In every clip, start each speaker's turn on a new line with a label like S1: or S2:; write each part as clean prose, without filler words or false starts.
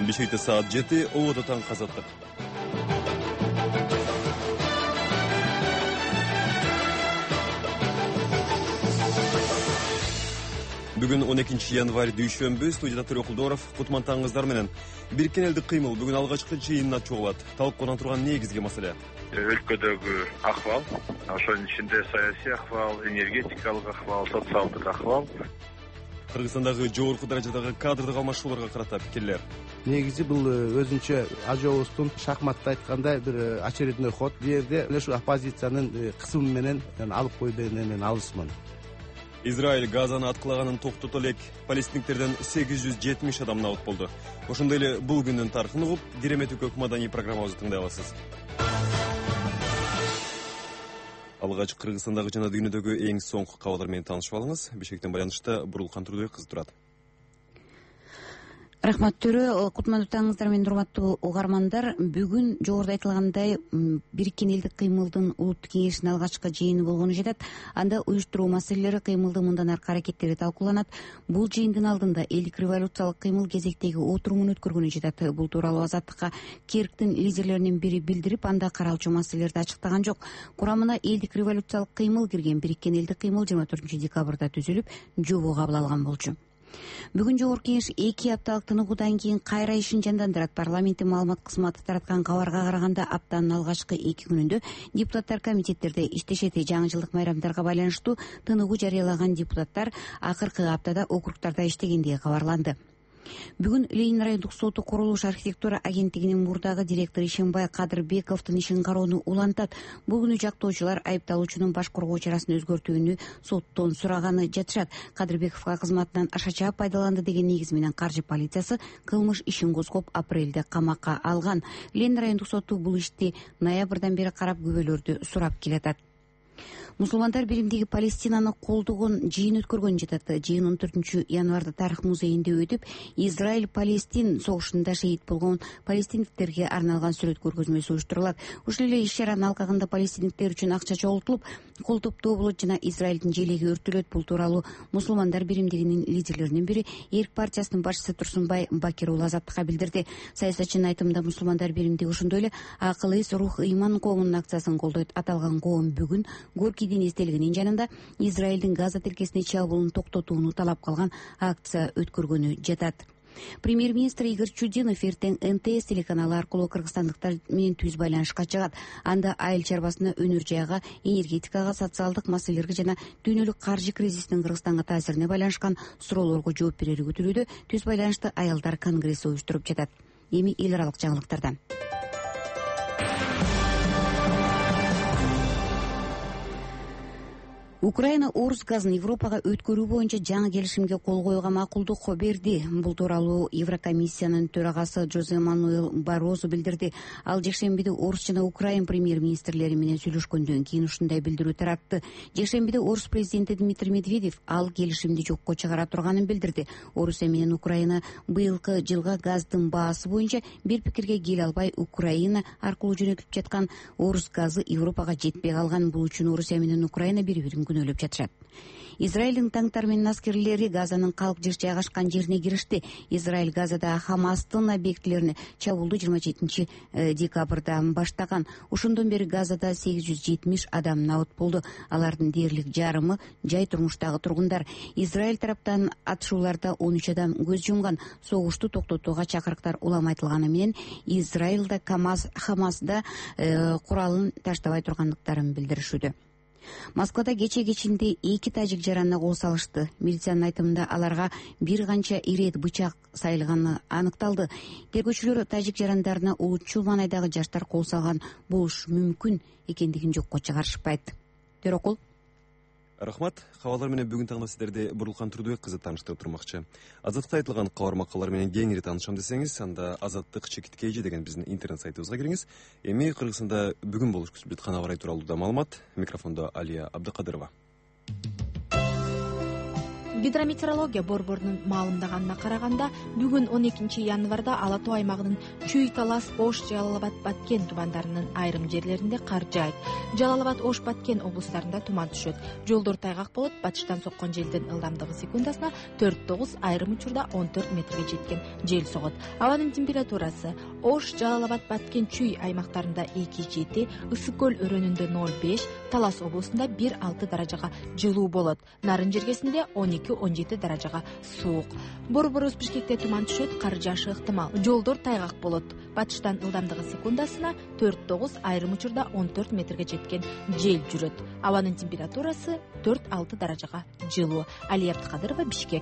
S1: Бишкекте саат 7, Ободо таңкы азаттык. Бүгүн 12 январь дүйшөмбү, студияда Төрө Кулдоров, Кутман таңыңыздар менен. Бириккен элдик кыймыл бүгүн алгачкы жыйынына чогулат. Талкууна турган негизги маселе
S2: өлкөдөгү акыбал, ошонун ичинде саясий акыбал, энергетикалык акыбал, социалдык акыбал.
S1: Кыргызстандагы жогорку даражадагы кадрдык алмашууларга карата пикирлер.
S3: Негизи бул өзүнчө ажообуздун шахматта айткандай бир очередной ход. Бул жерде ушу оппозициянын кысымы менен алып койдугуна мен алысмын.
S1: Израиль Газаны аткылаганын токтото элек палестиндиктерден 870 адам набыт болду. Ошондой эле бул күндүн тарыхын угуп, Диремет Үкөк маданий программабызды тыңдай аласыз. Алгач Кыргызстандагы жана дүйнөдөгү эң соңку кабарлар менен таанышып алыңыз. Бишкектен байланышта Бурулкан Турдубек кызы турат.
S4: Рахмат Төрө, Кутман таңыңыздар менен урматтуу угармандар. Бүгүн жогоруда айтылгандай Бириккен элдик кыймылдын улуттук кеңешинин алгачкы жыйыны болгону жетет. Анда уюштуруу маселелери, кыймылдын мындан аркы аракеттери талкууланат. Бул жыйындын алдында элдик революциялык кыймыл кезектеги отурумун өткөргөнү жетет. Бул тууралуу Азаттыкка Керктин лидерлеринин бири билдирип, анда каралчу маселелерди ачыктаган жок. Курамына элдик революциялык кыймыл кирген. Бириккен элдик кыймыл 24 декабрда түзүлүп, жобо кабыл алган болчу. Бүгүн жогорку кеңеш 2 апталык тыныгуудан кийин кайра ишин жандандырат. Парламенттин маалымат кызматы тараткан кабарга караганда аптанын алгачкы 2 күнүндө депутаттар комитеттерде иштешет. Жаңы жылдык майрамдарга байланыштуу тыныгуу жарыялаган депутаттар акыркы аптада округдарда иштегендиги кабарланды. Бүгүн Ленин райондук соту курулуш архитектура агенттигинин мурдагы директору Ишенбай Кадырбековдун ишин кароону улантат. Бул күнү жактоочулар айыпталуучунун баш коргоо чарасын өзгөртүүнү соттон сураганы жатышат. Кадырбековго кызматынан ашача пайдаланды деген негиз менен каржы полициясы кылмыш ишин козгоп, апрелде камакка алган. Ленин райондук соту бул ишти ноябрдан бери карап, күбөлөрдү сурап келатат. Мусулмандар биримдиги Палестинаны колдогон жыйын өткөргөн жатат. Жыйын 14 январда тарых музейинде өтүп, Израиль-Палестин согушунда шейит болгон палестиндиктерге арналган сүрөт көргөзмөсү уюштурулат. Ушул эле иш-чаранын алкагында палестиндиктер үчүн акча чогултулуп, кол топтоо болот жана Израилдин желеги өртүлөт. Бул тууралуу Мусулмандар биримдигинин лидерлеринин бири Эрк партиясынын башчысы Турсунбай Бакир уулу Азаттыкка билдирди. Саясатчынын айтымында Мусулмандар биримдиги ошондой эле Акыл эс рух ыйман коомунун акциясын колдойт. Аталган коом бүгүн Горький дин эстелигинин жанында Израилдин Газа тилкесине чабуулун токтотууну талап кылган акция өткөргөнү жатат. Премьер-министр Игорь Чудинов эртең НТС телеканалы аркылуу кыргызстандыктар менен түз байланышка чыгат. Анда айыл чарбасына, өнөр жайга, энергетикага, социалдык маселелерге жана дүйнөлүк каржы кризисинин Кыргызстанга таасирине байланышкан суроолорго жооп берери күтүлүүдө түз байланышты аялдар конгресси уюштуруп жатат. Эми эл аралык жаңылыктардан. Украина орус газын Европага өткөрүү боюнча жаңы келишимге кол коюуга макулдук берди. Бул тууралуу Еврокомиссиянын төрагасы Жозе Мануэл Барозо билдирди. Ал жекшембиде орус жана украин премьер-министрлери менен сүйлөшкөндөн кийин ушундай билдирүү таратты. Жекшембиде орус президенти Дмитрий Медведев ал келишимди жокко чыгара турганын билдирди. Орусия менен Украина быйылкы жылга газдын баасы боюнча бир пикирге келе албай, Украина аркылуу жөнөтүлүп жаткан орус газы Европага жетпей калган. Бул үчүн Орусия менен Украина бири-бирин күнөөлөп жатышат. Израилдин танктар менен аскерлери Газанын калк жыш жайгашкан жерине киришти. Израиль Газада Хамастын объектилерине чабуулду 27 декабрда баштаган. Ошондон бери Газада 870 адам набыт болду. Алардын дээрлик жарымы жай турмуштагы тургундар. Израиль тараптан атышууларда 13 адам көз жумган. Согушту токтотууга чакырыктар улам айтылганы менен Израилда Хамасда куралын таштабай тургандыктарын билдиришүүдө. Москвада кечинде 2 тажик жаранына кол салышты. Милициянын айтымында аларга бир канча ирет бычак сайылганы аныкталды. Тергөөчүлөр тажик жарандарына улутчул маанайдагы жаштар кол салган болушу мүмкүн экендигин жокко чыгарышпайт. Төрөкул.
S1: Рахмат. Кабарлар менен бүгүн таңда сиздерди Бурулкан Турдубек кызы тааныштырып турмакчы. Азаттыкта айтылган кабар макалалар менен кеңири таанышам десеңиз, анда Азаттык ЧКТ деген биздин интернет сайтыбызга кириңиз. Эми Кыргызстанда бүгүн болуш күтүлүп жаткан аба ырайы тууралуу да маалымат. Микрофондо Алия Абдыкадырова.
S5: Гидрометеорология борборунун маалымдаганына караганда бүгүн 12 январда Ала Тоо аймагынын Чүй, Талас, Ош, Жалал Абад, Баткен тубандарынын айрым жерлеринде кар жаайт. Жалал Абад, Ош, Баткен облустарында туман түшөт. Жолдор тайгак болот. Батыштан соккон желдин ылдамдыгы секундасына 4-9, айрым учурда 14 метрге жеткен жел согот. Абанын температурасы Ош, Жалал Абад, Баткен, Чүй аймактарында 2-7, Ысык көл өрөөнүндө 0-5, Талас облусунда 1-6 даражага жылуу болот. Нарын жергесинде 12-17 даражага суук. Борборубуз Бишкекте туман түшөт, кар жаашы ыктымал. Жолдор тайгак болот. Батыштан ылдамдыгы секундасына 4-9, айрым учурда 14 метрге жеткен жел жүрөт. Абанын температурасы 4-6 даражага жылуу. Алия Абдыкадырова, Бишкек.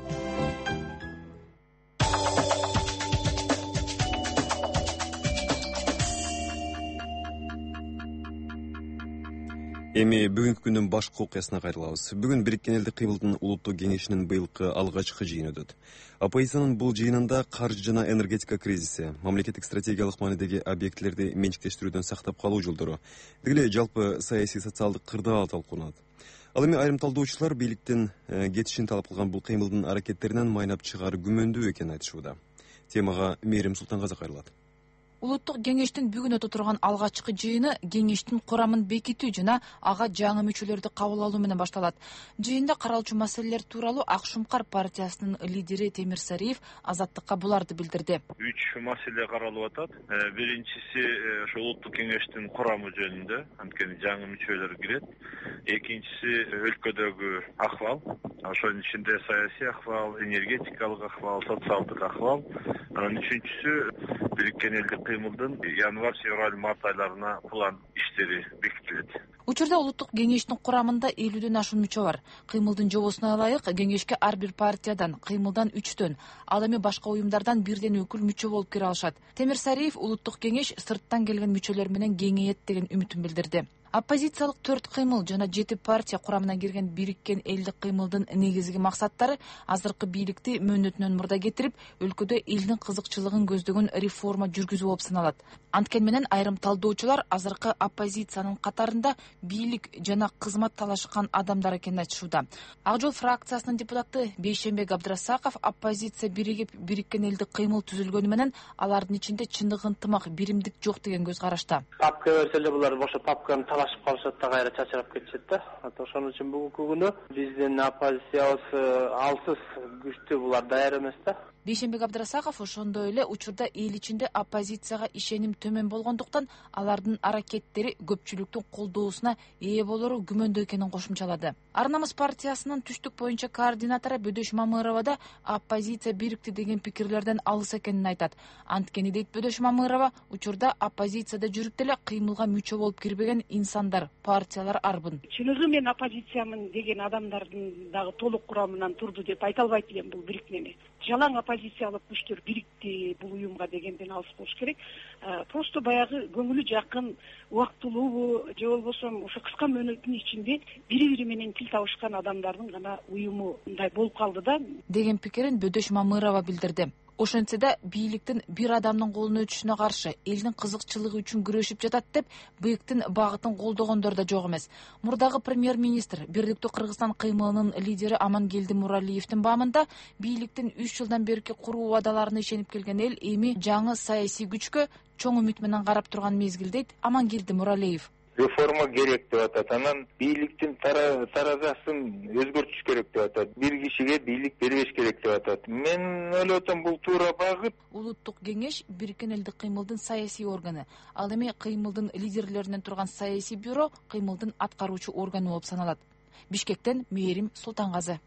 S1: Эми бүгүнкү күндүн башкы окуясына кайрылабыз. Бүгүн Бириккен Элдик кыймылдын улуттук кеңешинин быйылкы алгачкы жыйыны өтөт. Оппозициянын бул жыйынында каржы жана энергетика кризиси, мамлекеттик стратегиялык маанидеги объектилерди менчиктештирүүдөн сактап калуу жолдору, деги эле жалпы саясий социалдык кырдаал талкууланат. Ал эми айрым талдоочулар бийликтин кетишин талап кылган бул кыймылдын аракеттеринен майнап чыгаар күмөндүү экенин айтышууда. Темага Мээрим Султангазы кайрылат.
S6: Улуттук кеңештин бүгүн өтө турган алгачкы жыйыны кеңештин курамын бекитүү жана ага жаңы мүчөлөрдү кабыл алуу менен башталат. Жыйында каралчу маселелер тууралуу Ак Шумкар партиясынын лидери Темир Сариев Азаттыкка буларды билдирди.
S2: 3 маселе каралып атат. Биринчиси ошо улуттук кеңештин курамы жөнүндө, анткени жаңы мүчөлөр кирет. Экинчиси өлкөдөгү акыбал, ошонун ичинде саясий акыбал, энергетикалык акыбал, социалдык акыбал. Анан үчүнчүсү Бириккен Элдик кыймылдын январь, февраль, март айларына план иштери бекитилет.
S6: Учурда улуттук кеңештин курамында 50ден ашуун мүчө бар. Кыймылдын жобосуна ылайык кеңешке ар бир партиядан, кыймылдан 3төн, ал эми башка уюмдардан 1ден өкүл мүчө болуп кире алышат. Темир Сариев улуттук кеңеш сырттан келген мүчөлөр менен кеңейет деген үмүтүн билдирди. Оппозициялык 4 кыймыл жана 7 партия курамына кирген Бириккен Элдик кыймылдын негизги максаттары азыркы бийликти мөөнөтүнөн мурда кетирип, өлкөдө элдин кызыкчылыгын көздөгөн реформа жүргүзүү болуп саналат. Анткени менен айрым талдоочулар азыркы оппозициянын катарында бийлик жана кызмат талашкан адамдар экенин айтышууда. Ак Жол фракциясынын депутаты Бейшембек Абдырасаков оппозиция биригип Бириккен Элдик кыймыл түзүлгөнү менен алардын ичинде чындык ынтымак, биримдик жок деген көз карашта.
S7: Папка берсе эле булар ошо папканы талашып калышат да кайра чачырап кетишет да. Ошон үчүн бүгүнкү күнү биздин оппозициябыз алсыз күчтүү, булар даяр эмес да.
S6: Бейшембек Абдырасаков ошондой эле учурда эл ичинде оппозицияга ишеним төмөн болгондуктан алардын аракеттери көпчүлүктүн колдоосуна ээ болору күмөндүү экенин кошумчалады. Ар намыс партиясынын түштүк боюнча координатору Бөдөш Мамырова да оппозиция бирикти деген пикирлерден алыс экенин айтат. Анткени дейт Бөдөш Мамырова, учурда оппозицияда жүрүп деле кыймылга мүчө болуп кирбеген инсандар, партиялар арбын.
S8: Чыныгы мен оппозициямын деген адамдардын дагы толук курамынан турду деп айта албайт элем бул бирикмени. Жалаң оппозициялык күчтөр бирикти бул уюмга дегенден алыс болуш керек. Просто баягы көңүлү жакын, убактылуу же болбосо ошо кыска мөөнөттүн ичинде бири-бири менен тил табышкан адамдардын гана уюму мындай болуп калды да
S6: деген пикирин Бөдөш Мамырова билдирди. Ошентсе да бийликтин бир адамдын колуна өтүшүнө каршы элдин кызыкчылыгы үчүн күрөшүп жатат деп быйыктын багытын колдогондор да жок эмес. Мурдагы премьер-министр, Бирликтүү Кыргызстан кыймылынын лидери Амангелди Муралиевдин баамында бийликтин 3 жылдан берки куруу убадаларына ишенип келген эл эми жаңы саясий күчкө чоң үмүт менен карап турган мезгил дейт Амангелди Муралиев.
S9: Реформа керек деп атат. Анан бийликтин таразасын өзгөртүш керек деп атат. Бир кишиге бийлик бербеш керек деп атат. Мен ойлоп атам, бул туура багыт.
S6: Улуттук кеңеш Бириккен Элдик кыймылдын саясий органы. Ал эми кыймылдын лидерлеринен турган саясий бюро кыймылдын аткаруучу органы болуп саналат. Бишкектен Мээрим Султангазы.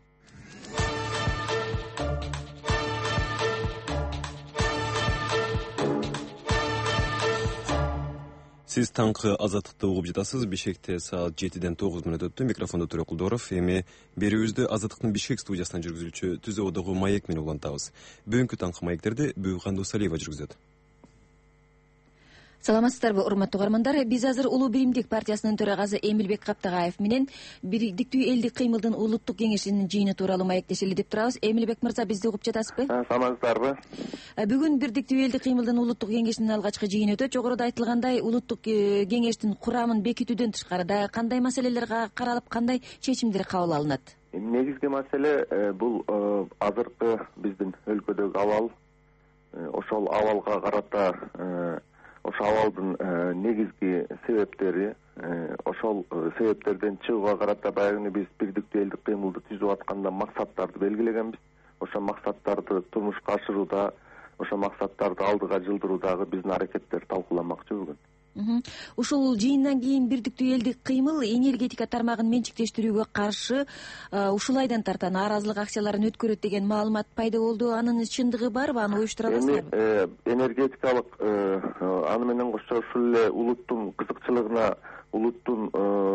S1: Сиз таңкы азаттыкты угуп жатасыз. Бишкекте саат 7ден 9 мүнөт өттү. Микрофондо Төрө Кулдоров. Эми берүүбүздү Азаттыктын Бишкек студиясынан жүргүзүүчү Түзө Одогу Маек менен улантабыз. Бүгүнкү таңкы маектерди Бүйкан Дусалиева жүргүзөт.
S4: Саламатсыздарбы, урматтуу угармандар? Биз азыр Улуу биримдик партиясынын төрагасы Эмилбек Каптагаев менен Бириктүү элдик кыймылдын улуттук кеңешинин жыйыны тууралуу маектешели деп турабыз. Эмилбек мырза, бизди угуп жатасызбы?
S9: Саламатсыздарбы.
S4: Бүгүн Бириктүү элдик кыймылдын улуттук кеңешинин алгачкы жыйыны өтөт. Жогоруда айтылгандай, улуттук кеңештин курамын бекитүүдөн тышкары дагы кандай маселелер каралып, кандай чечимдер кабыл алынат?
S9: негизги маселе бул азыркы биздин өлкөдөгү абал. Ошол абалга карата ошол абалдын негизги себептери, ошол себептерден чыгууга карата баягы биз бирдиктүү элдик кыймылды түзүп атканда максаттарды белгилегенбиз. Ошол максаттарды турмушка ашырууда, ошол максаттарды алдыга жылдыруудагы биздин аракеттер талкууланмакчы бүгүн.
S10: Ушул жыйындан кийин бирдиктүү элдик кыймыл энергетика тармагын менчиктештирүүгө каршы ушул айдан тарта нааразылык акцияларын өткөрөт деген маалымат пайда болду. Анын чындыгы барбы? Аны уюштура аласыздарбы?
S9: Энергетикалык аны менен кошо ушул эле улуттун кызыкчылыгына, улуттун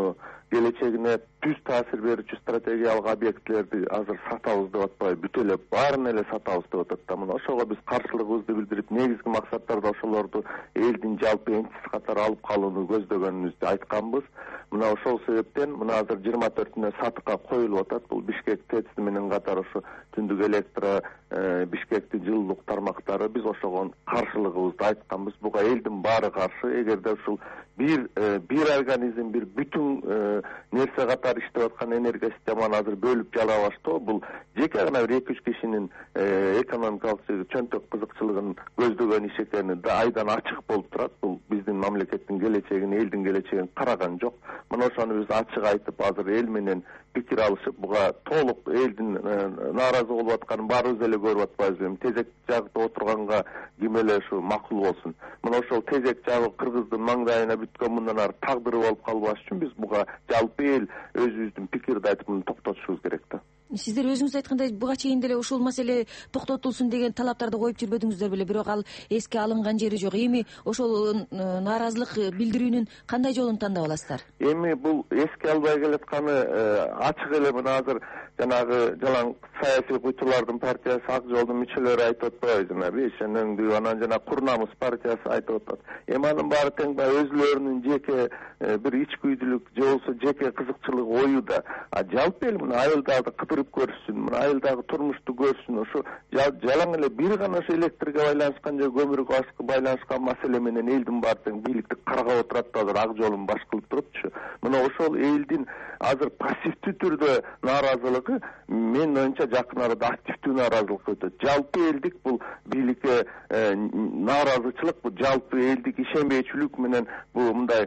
S9: келечегине түз таасир берүүчү стратегиялык объектилерди азыр сатабыз деп атпайбы, бүт эле баарын эле сатабыз деп атат да. Мына ошого биз каршылыгыбызды билдирип, негизги максаттарда ошолорду элдин жалпы энчиси катары алып калууну көздөгөнүбүздү айтканбыз. Мына ошол себептен мына азыр 24-үнө сатыкка коюлуп атат. Бул Бишкек ТЭЦ менен катар ошо Түндүк Электро, Бишкектин жылуулук тармактары, биз ошого каршылыгыбызды айтканбыз. Буга элдин баары каршы. Эгерде ушул бир организм, бир бүтүн нерсе катары иштеп аткан энергия системаны азыр бөлүп жалабаштоо, бул жеке гана бир 2-3 кишинин экономикалык чөнтөк кызыкчылыгын көздөгөн иш экени да айдан ачык болуп турат. Бул биздин мамлекеттин келечегине, элдин келечегине караган жок. Мына ошону биз ачык айтып, азыр эл менен пикир алышып, буга толук элдин нааразы болуп атканын баарыбыз эле көрүп атпайбызбы? Тезек жагында отурганга ким эле ушу макул болсун. Мына ошол тезек жагы кыргыздын маңдайына бүткөн мындан ары тагдыры болуп калбаш үчүн биз буга жалпы эл өзүбүздүн пикирди айтып муну токтотушубуз керек да.
S10: Сиздер өзүңүз айткандай буга чейин деле ушул маселе токтотулсун деген талаптарды коюп жүрбөдүңүздөр беле, бирок ал эске алынган жери жок. Эми ошол нааразылык билдирүүнүн кандай жолун тандап аласыздар?
S9: Эми бул эске албай келатканы ачык эле. Мына азыр жанагы жалаң саясий куйтулардын партиясы Ак жолдун мүчөлөрү айтып атпайбы, жанагы ишенеңдүү, анан жана Курнамыз партиясы айтып атат. Эми анын баары тең өзүлөрүнүн жеке бир ичкүйдүүлүк же болбосо жеке кызыкчылык ою да. Жалпы эл мына айылдарды кыдырып көрсүн, мына айылдагы турмушту көрсүн. Ошо жалаң эле бир гана ошо электрге байланышкан же көмүргө байланышкан маселе менен элдин баары тең бийликти каргап отурат да азыр Ак жолун баш кылып турупчу. Мына ошол элдин азыр пассивдүү түрдө нааразылыгы менин оюмча жакын арада активдүү нааразылыкка өтөт. Жалпы элдик бул бийликке нааразычылык, бул жалпы элдик ишенбейчүлүк менен бул мындай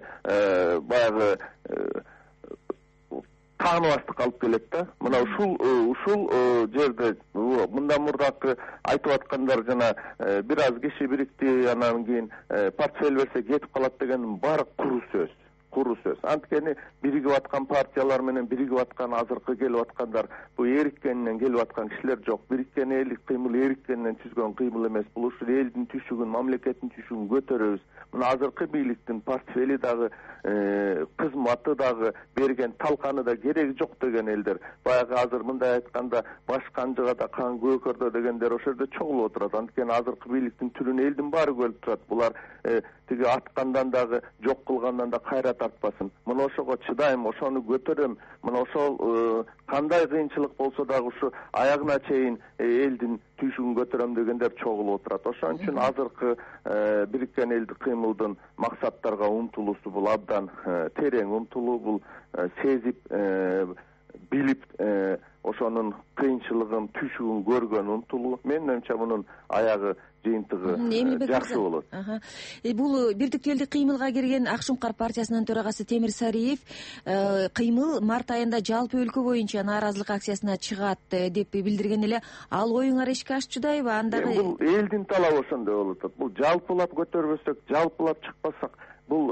S9: баягы тааныбастыкка алып келет да. Мына ушул жерде мындан мурдакы айтып аткандар жана бир аз киши бирикти, анан кийин портфель берсе кетип калат деген баары куру сөз. Анткени биригип аткан партиялар менен биригип аткан азыркы келип аткандар бул эриккенинен келип аткан кишилер жок. Бириккен элдик кыймыл эриккенинен түзгөн кыймыл эмес. Бул ушул элдин түшүгүн, мамлекеттин түшүгүн көтөрөбүз. Мына азыркы бийликтин портфели дагы, кызматы дагы, берген талканы да кереги жок деген элдер. Баягы азыр мындай айтканда баш канжыгада кан көкөрдө дегендер ошол жерде чогулуп отурат. Анткени азыркы бийликтин түрүн элдин баары көрүп турат. Булар тиги аткандан дагы, жок кылгандан да кайра тартпасын. Мына ошого чыдайм, ошону көтөрөм. Мына ошол кандай кыйынчылык болсо дагы ушу аягына чейин элдин түшүгүн көтөрөм дегендер чогулуп отурат. Ошон үчүн азыркы бириккен элдик кыймылдын максаттарга умтулуусу бул абдан терең умтулуу, бул сезип, билип, ошонун кыйынчылыгын, түшүгүн көргөн умтулуу. Менин оюмча мунун аягы жыйынтыгы жакшы болот.
S10: Бул бирдиктүү элдик кыймылга кирген Ак Шуңкар партиясынын төрагасы Темир Сариев кыймыл март айында жалпы өлкө боюнча нааразылык акциясына чыгат деп билдирген эле. Ал оюңар ишке ашчудайбы? Андагы
S9: бул элдин талабы ошондой болуп атат. Бул жалпылап көтөрбөсөк, жалпылап чыкпасак, бул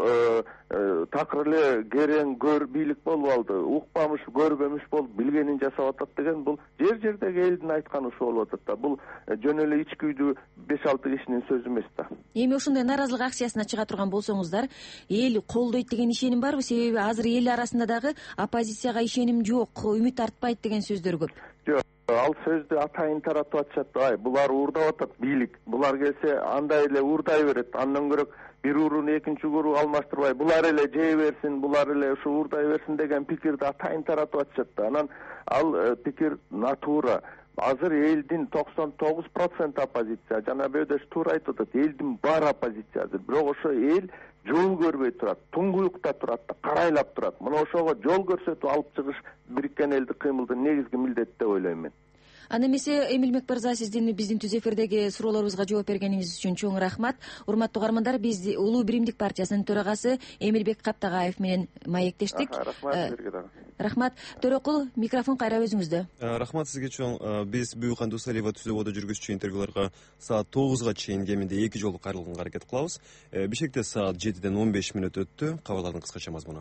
S9: такыр эле керең көр бийлик болуп алды. Укпамыш, көрбөмүш болуп билгенин жасап атат деген бул жер-жердеги элдин айтканы ошо болуп атат да. Бул жөн эле ичкүйдүү 5-6 кишинин сөзү эмес да.
S10: Эми ошондой нааразылык акциясына чыга турган болсоңуздар, эл колдойт деген ишеним барбы? Себеби азыр эл арасында дагы оппозицияга ишеним жок, үмүт артпайт деген сөздөр көп.
S9: Жок, ал сөздү атайын таратып атышат. Булар уурдап атат бийлик. Булар келсе андай эле уурдай берет. Андан көрөк бир урун экинчи уру алмаштырбай, булар эле жей берсин, булар эле ушу уурдай берсин деген пикирди атайын таратып атышат. Анан ал пикир натура. Азыр элдин 99% оппозиция. Жана бөөдөш туура айтып атат. Элдин баары оппозиция азыр. Бирок ошо эл жол көрбөй турат, туңгуюкта турат да карайлап турат. Мына ошого жол көрсөтүп алып чыгыш Бириккен Элдик кыймылдын негизги милдети деп ойлойм мен.
S10: Анда эмесе Эмиль Мекмырза, сиздин биздин түз эфирдеги суроолорубузга жооп бергениңиз үчүн чоң рахмат. Урматтуу угармандар, биз Улуу Биримдик партиясынын төрагасы Эмилбек Каптагаев менен маектештик.
S9: Рахмат силерге дагы.
S10: Рахмат. Төрөкул, микрофон кайра өзүңүздө.
S1: Рахмат сизге чоң. Биз Буюкан Дусалиева түзөбодо жүргүзчү интервьюларга саат 9га чейин кеминде 2 жолу кайрылганга аракет кылабыз. Бишкекте саат 7ден 15 мүнөт өттү. Кабарлардын кыскача мазмуну.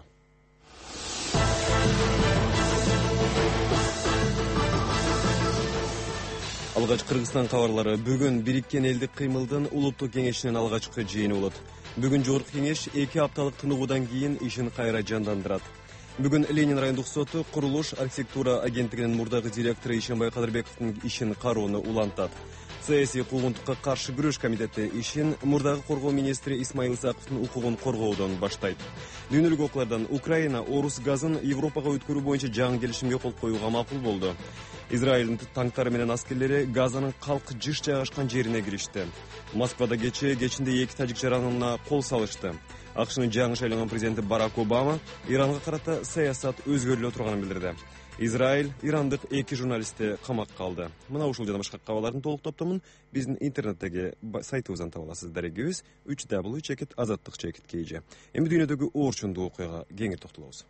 S1: Алгач Кыргызстан кабарлары. Бүгүн Бириккен Элдик кыймылдын улуттук кеңешинин алгачкы жыйыны болот. Бүгүн жогорку кеңеш 2 апталык тыныгуудан кийин ишин кайра жандандырат. Бүгүн Ленин райондук соту курулуш архитектура агенттигинин мурдагы директору Ишенбай Кадырбековдун ишин кароону улантат. Саясий куугунтукка каршы күрөш комитети ишин мурдагы коргоо министри Исмаил Исаковдун укугун коргоодон баштайт. Дүйнөлүк окуялардан Украина орус газын Европага өткөрүү боюнча жаңы келишимге кол коюуга макул болду. Израилдин танктары менен аскерлери Газанын калк жыш жайгашкан жерине киришти. Москвада кечинде 2 тажик жаранына кол салышты. АКШнын жаңы шайланган президенти Барак Обама Иранга карата саясат өзгөрүлө турганын билдирди. Израиль ирандык 2 журналистти камакка алды. Мына ушул жана башка кабарлардын толук топтомун биздин интернеттеги сайтыбыздан таба аласыз. Дарегибиз www.azattik.kj. Эми дүйнөдөгү орчундуу окуяга кеңири токтолобуз.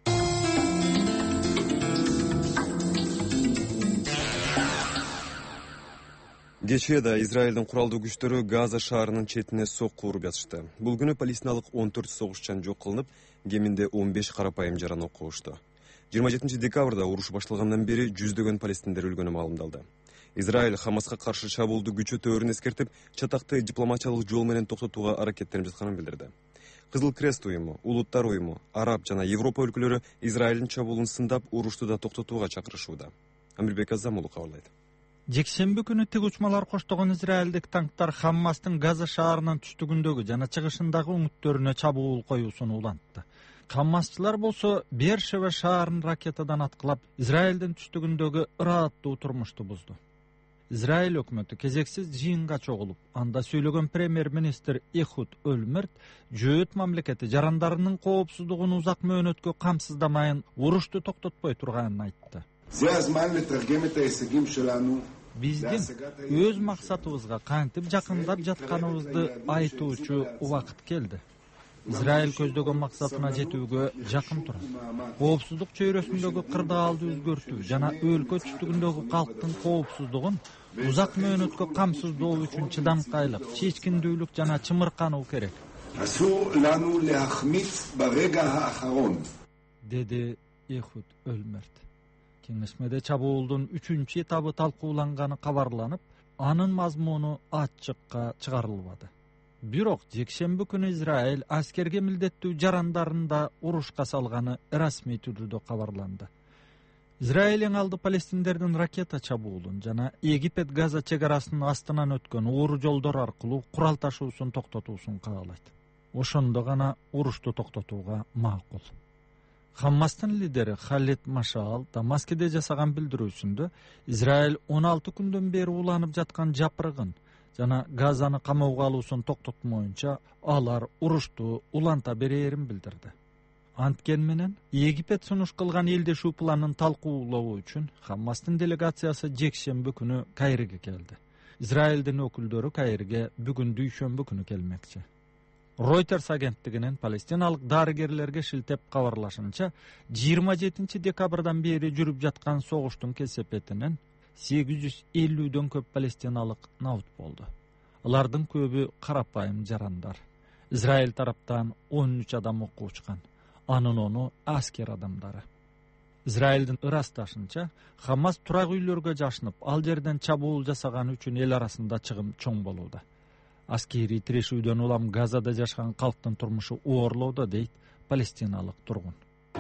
S1: Кечээ да Израилдин куралдуу күчтөрү Газа шаарынын четине сокку уруп жатышты. Бул күнү палестиналык 14 согушчан жок кылынып, кеминде 15 карапайым жаран окушту. 27 декабрда уруш башталгандан бери жүздөгөн палестиндер өлгөнү маалымдалды. Израиль Хамаска каршы чабуулду күчөтөөрүн эскертип, чатакты дипломатиялык жол менен токтотууга аракеттенип жатканын билдирди. Кызыл Крест уюму, Улуттар уюму, Араб жана Европа өлкөлөрү Израилдин чабуулун сындап, урушту да токтотууга чакырышууда. Амирбек Азамулу кабарлайт.
S11: Жекшемби күнү тик учмалар коштогон израилдик танктар Хаммастын Газа шаарынын түштүгүндөгү жана чыгышындагы үңүттөрүнө чабуул коюусун улантты. Хаммасчылар болсо Бершева шаарын ракетадан аткылап, Израилдин түштүгүндөгү ырааттуу турмушту бузду. Израиль өкмөтү кезексиз жыйынга чогулуп, анда сүйлөгөн премьер-министр Эхуд Өлмерт жөөт мамлекети жарандарынын коопсуздугун узак мөөнөткө камсыздамайын урушту токтотпой турганын айтты. Биздин өз максатыбызга кантип жакындап жатканыбызды айтуучу убакыт келди. Израиль көздөгөн максатына жетүүгө жакын турат. Коопсуздук чөйрөсүндөгү кырдаалды өзгөртүү жана өлкө түштүгүндөгү калктын коопсуздугун узак мөөнөткө камсыздоо үчүн чыдамкайлык, чечкиндүүлүк жана чымыркануу керек. Деди Эхуд Өлмерт. Кеңешмеде чабуулдун 3-чү этабы талкууланганы кабарланып, анын мазмуну ачыкка чыгарылбады. Бирок жекшемби күнү Израиль аскерге милдеттүү жарандарын да урушка салганы расмий түрдө кабарланды. Израиль эң алды палестиндердин ракета чабуулун жана Египет Газа чек арасынын астынан өткөн ууру жолдор аркылуу курал ташуусун токтотуусун каалайт. Ошондо гана урушту токтотууга макул. Хаммастын лидери Халид Машаал Дамаскеде жасаган билдирүүсүндө Израиль 16 күндөн бери уланып жаткан жапырыгын жана Газаны камоого алуусун токтотмоюнча алар урушту уланта берээрин билдирди. Анткен менен Египет сунуш кылган элдешүү планын талкуулоо үчүн Хаммастын делегациясы жекшемби күнү Кайрге келди. Израилдин өкүлдөрү Кайрге бүгүн дүйшөмбү күнү келмекчи. Reuters агенттигинин палестиналык дарыгерлерге шилтеп кабарлашынча 27 декабрдан бери жүрүп жаткан согуштун кесепетинен 850дөн көп палестиналык наут болду. Алардын көбү карапайым жарандар. Израиль тараптан 13 адам окко учкан. Анын ону аскер адамдары. Израилдин ырасташынча Хамас турак үйлөргө жашынып, ал жерден чабуул жасаган үчүн эл арасында чыгым чоң болууда. Аскери тирешүүдөн улам Газада жашаган калктын турмушу оорлоодо дейт палестиналык тургун.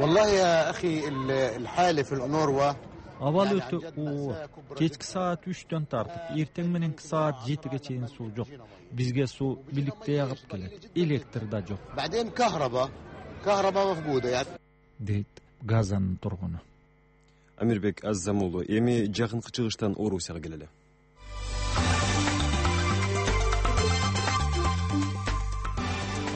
S11: Абал өтө оор. Кечки саат 3дөн тартып, эртең мененки саат 7ге чейин суу жок. Бизге суу биликтей агып келет. Электр да жок. Дейт Газанын тургуну.
S1: Амирбек Азамулу, эми жакынкы чыгыштан Орусияга келели.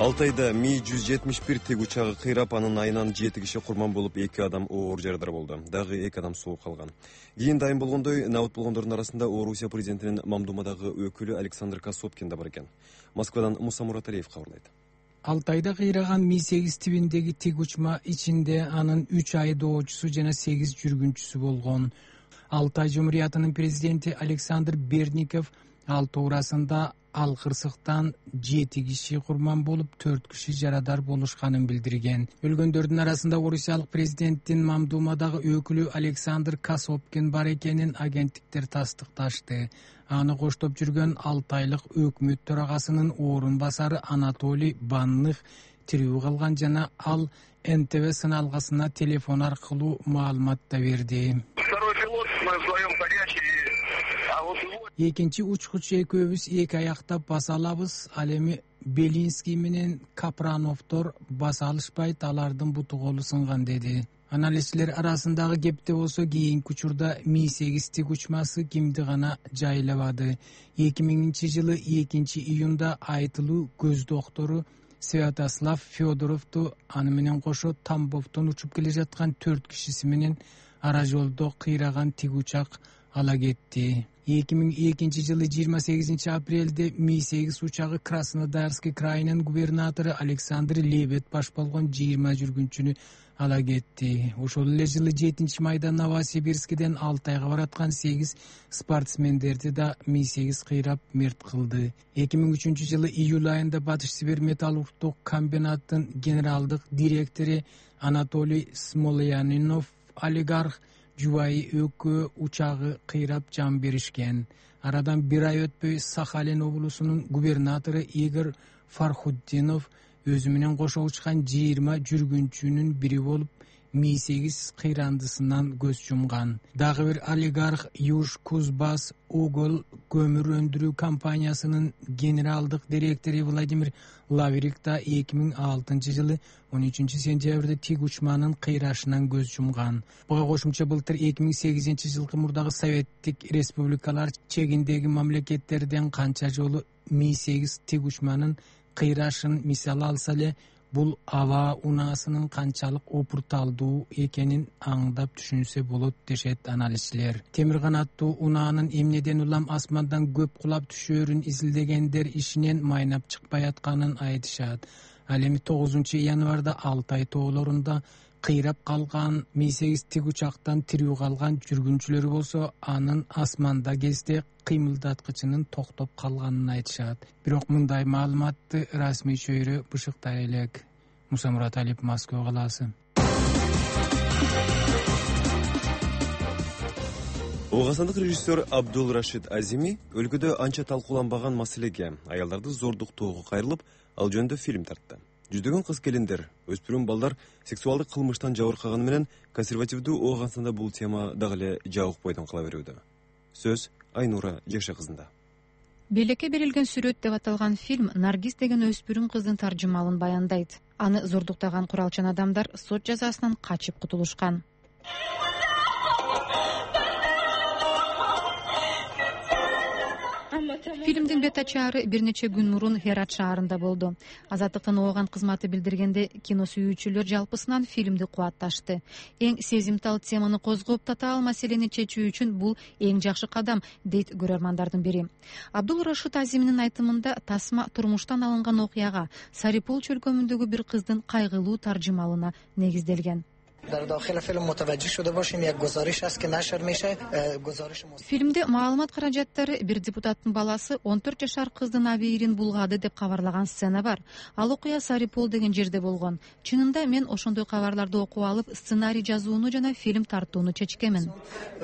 S1: Алтайда Ми-171 тик учагы кыйрап, анын айынан 7 киши курман болуп, 2 адам оор жарадар болду. Дагы 2 адам соо калган. Кийин дайын болгондой, набыт болгондордун арасында Орусия президентинин Мамдумадагы өкүлү Александр Косопкин да бар экен. Москвадан Муса Мураталиев кабарлайт.
S12: Алтайда кыйраган Ми-8 тибиндеги тик учма ичинде анын 3 айдоочусу жана 8 жүргүнчүсү болгон. Алтай Жумуриятынын президенти Александр Берников ал туурасында ал кырсыктан 7 киши курман болуп, 4 киши жарадар болушканын билдирген. Өлгөндөрдүн арасында орусиялык президенттин Мамдумадагы өкүлү Александр Косопкин бар экенин агенттиктер тастыкташты. Аны коштоп жүргөн Алтайлык өкмөт төрагасынын орун басары Анатолий Банных тирүү калган жана ал НТВ сыналгасына телефон аркылуу маалымат да берди. Экинчи учкуч экөөбүз 2 аяктап баса алабыз. Ал эми Белинский менен Капрановдор баса алышпайт, алардын буту колу сынган деди. Аналитиктер арасындагы кепте болсо кийинки учурда Ми-8 тик учмасы кимди гана жайлабады. 2000-жылы 2-июнда айтылуу көз доктору Святослав Федоровду аны менен кошо Тамбовдон учуп келе жаткан 4 кишиси менен ара жолдо кыйраган тик учак ала кетти. 2002-жылы 28 апрелде Ми-8 учагы Краснодарский крайынын губернатору Александр Лебед баш болгон 20 жүргүнчүнү ала кетти. Ошол эле жылы 7 майда Новосибирскиден Алтайга бараткан 8 спортсмендерди да Ми-8 кыйрап мерт кылды. 2003-жылы июль айында Батыш Сибир металлургдук комбинаттын генералдык директору Анатолий Смолянинов олигарх жубайы өкө учагы кыйрап жан беришкен. Арадан 1 ай өтпөй Сахалин облусунун губернатору Игорь Фархуддинов өзү менен кошо учкан 20 жүргүнчүнүн бири болуп Ми-8 кыйрандысынан көз жумган. Дагы бир олигарх Юж Кузбас Угол көмүр өндүрүү компаниясынын генералдык директору Владимир Лаврик да 2006-жылы 13-сентябрда тик учманын кыйрашынан көз жумган. Буга кошумча былтыр 2008-жылкы мурдагы советтик республикалар чегиндеги мамлекеттерден канча жолу Ми-8 тик учманын кыйрашын мисал алса эле, бул аба унаасынын канчалык опурталдуу экенин аңдап түшүнсө болот дешет аналитиктер. Темир канаттуу унаанын эмнеден улам асмандан көп кулап түшөөрүн изилдегендер ишинен майнап чыкпай атканын айтышат. Ал эми 9 январда Алтай тоолорунда кыйрап калган Ми-8 тик учактан тирүү калган жүргүнчүлөр болсо, анын асманда кезде кыймылдаткычынын токтоп калганын айтышат. Бирок мындай маалыматты расмий чөйрө бышыктай элек. Муса Мураталиев, Москва калаасы.
S1: Оогастандык режиссер Абдул Рашид Азими өлкөдө анча талкууланбаган маселеге, аялдарды зордуктоого кайрылып, ал жөнүндө фильм тартты. Жүздөгөн кыз келиндер, өспүрүм балдар сексуалдык кылмыштан жабыркаганы менен консервативдүү Оогастанда бул тема дагы эле жабык бойдон кала берүүдө. Сөз Айнура Жекше кызында.
S13: Белекке берилген сүрөт деп аталган фильм Наргиз деген өспүрүм кыздын таржымалын баяндайт. Аны зордуктаган куралчан адамдар сот жазасынан качып кутулушкан. Фильмдин бет ачаары бир нече күн мурун Херат шаарында болду. Азаттыктын ооган кызматы билдиргенде, кино сүйүүчүлөр жалпысынан фильмди кубатташты. Эң сезимтал теманы козгоп, татаал маселени чечүү үчүн бул эң жакшы кадам, дейт көрөрмандардын бири. Абдул Рашид Азиминин айтымында, тасма турмуштан алынган окуяга, Сарипул чөлкөмүндөгү бир кыздын кайгылуу таржымалына негизделген. Фильмде маалымат каражаттары бир депутаттын баласы 14 жашар кыздын абийирин булгады деп кабарлаган сцена бар. Ал окуя Сарипол деген жерде болгон. Чынында мен ошондой кабарларды окуп алып, сценарий жазууну жана фильм тартууну чечкемин.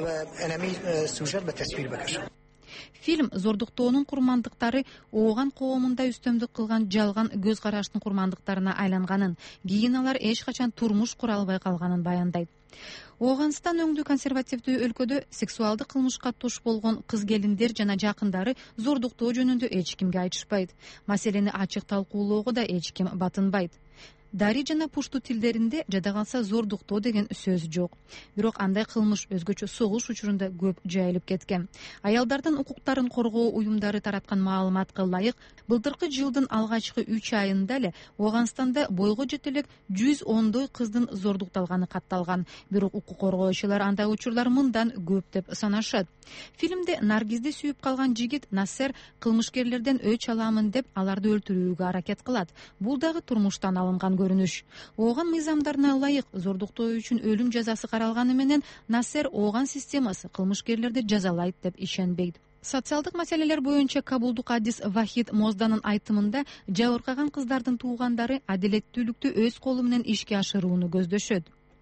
S13: Фильм зордуктоонун курмандыктары ооган коомунда үстөмдүк кылган жалган көз караштын курмандыктарына айланганын, кийин алар эч качан турмуш кура албай калганын баяндайт. Ооганстан өңдүү консервативдүү өлкөдө сексуалдык кылмышка туш болгон кыз келиндер жана жакындары зордуктоо жөнүндө эч кимге айтышпайт. Маселени ачык талкуулоого да эч ким батынбайт. дари жана пушту тилдеринде жада калса зордуктоо деген сөз жок. Бирок андай кылмыш өзгөчө согуш учурунда көп жайылып кеткен. Аялдардын укуктарын коргоо уюмдары тараткан маалыматка ылайык, былтыркы жылдын алгачкы 3 айында эле Ооганстанда бойго жете элек 110 кыздын зордукталганы катталган. Бирок укук коргоочулар андай учурлар мындан көп деп санашат. Фильмде Наргизди сүйүп калган жигит Нассер кылмышкерлерден өч аламын деп аларды өлтүрүүгө аракет кылат. Бул дагы турмуштан алынган көрүнүш. Ооган мыйзамдарына ылайык зордуктоо үчүн өлүм жазасы каралганы менен Нассер Ооган системасы кылмышкерлерди жазалайт деп ишенбейт. Социалдык маселелер боюнча Кабулдук адис Вахид Мозданын айтымында жабыркаган кыздардын туугандары адилеттүүлүктү өз колу менен ишке ашырууну көздөшөт.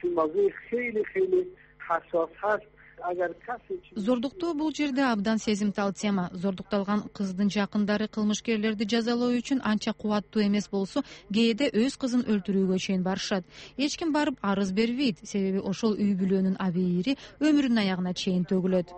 S13: Зордуктоо бул жерде абдан сезимтал тема. Зордукталган кыздын жакындары кылмышкерлерди жазалоо үчүн анча кубаттуу эмес болсо, кээде өз кызын өлтүрүүгө чейин барышат. Эч ким барып арыз бербейт, себеби ошол үй бүлөнүн абийири өмүрүнүн аягына чейин төгүлөт.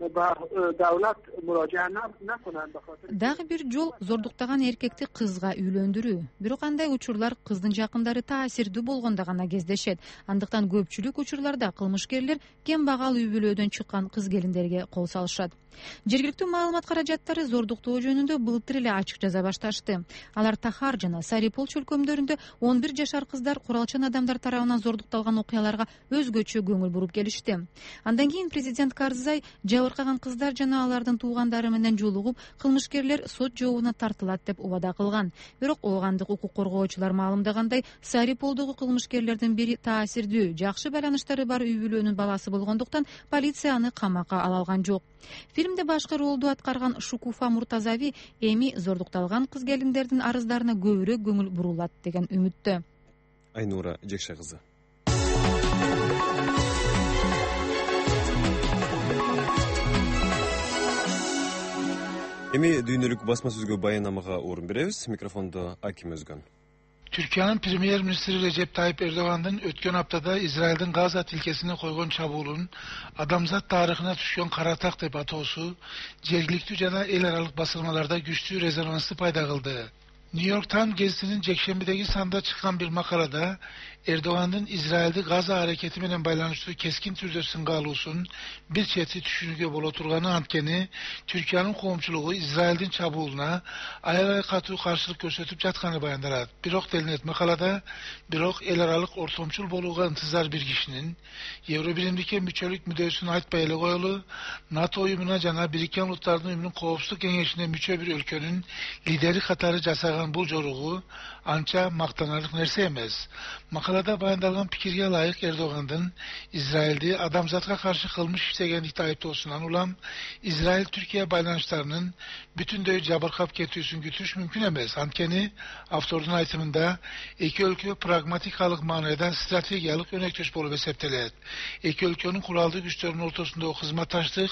S13: Дагы бир жол зордуктаган эркекти кызга үйлөндүрүү. Бирок андай учурлар кыздын жакындары таасирдүү болгондо гана кездешет. Андыктан көпчүлүк учурларда кылмышкерлер кем багал үй бүлөдөн чыккан кыз келиндерге кол салышат. Жергиликтүү маалымат каражаттары зордуктоо жөнүндө былтыр эле ачык жаза башташты. Алар Тахар жана Сарипол чөлкөмдөрүндө 11 жашар кыздар куралчан адамдар тарабынан зордукталган окуяларга өзгөчө көңүл буруп келишти. Андан кийин президент Карзай жабыркаган кыздар жана алардын туугандары менен жолугуп, кылмышкерлер сот жообуна тартылат деп убада кылган. Бирок оогандык укук коргоочулар маалымдагандай, Сариполдогу кылмышкерлердин бири таасирдүү, жакшы байланыштары бар үй бүлөнүн баласы болгондуктан полиция аны камакка ала алган жок. Фильмде башкы ролду аткарган Шукуфа Муртазави эми зордукталган кыз келиндердин арыздарына көбүрөөк көңүл бурулат деген үмүттө.
S1: Айнура Жекше кызы. Эми дүйнөлүк басма сөзгө баяннамага орун беребиз. Микрофондо Аким Өзгөн.
S14: Türkiye'nin Premier Ministri Recep Tayyip Erdoğan'ın ötken haftada İsrail'den Gaza tilkesine koygun çabuğulun adamzat tarihine düşkön karatak dep atoosu jergilikti jana el aralık basılmalarda güçlü rezonanslı payda kıldı. New York Times gezisinin Cekşembe'deki sanda çıkan bir makalada Erdoğan'ın İsrail'de Gaza hareketi bilen baylanıştığı keskin türde sıngalusun bir çeti düşünüge bol oturganı antkeni Türkiye'nin komşuluğu İsrail'den çabuğuluna ayaraya katı karşılık gösterip jatkanı bayandarat. Birok delinet makalada birok el aralık ortomçul boluğa intizar bir kişinin Euro birimdeki müçölük müdevsini aytbayeli koyulu NATO uyumuna jana biriken ulutların uyumunun kovupsuzluk kengeşine müçö bir ülkenin lideri katarı jasagan bu joruğu ança maktanarlık nerse emez. Makalada bayandalgan pikirge layık Erdoğan'ın İsrail'de adamzatga karşı kılmış işlegenlikte ayıptolsundan ulam İsrail-Türkiye baylanışlarının bütün döy jabırkap ketüsün gütüş mümkün emez. Antkeni avtorun aytımında iki ülke pragmatik halık manada strategiyalık önektöş bolu beseptelet. İki ülkenin kuraldığı güçlerin ortasında o hizmettaşlık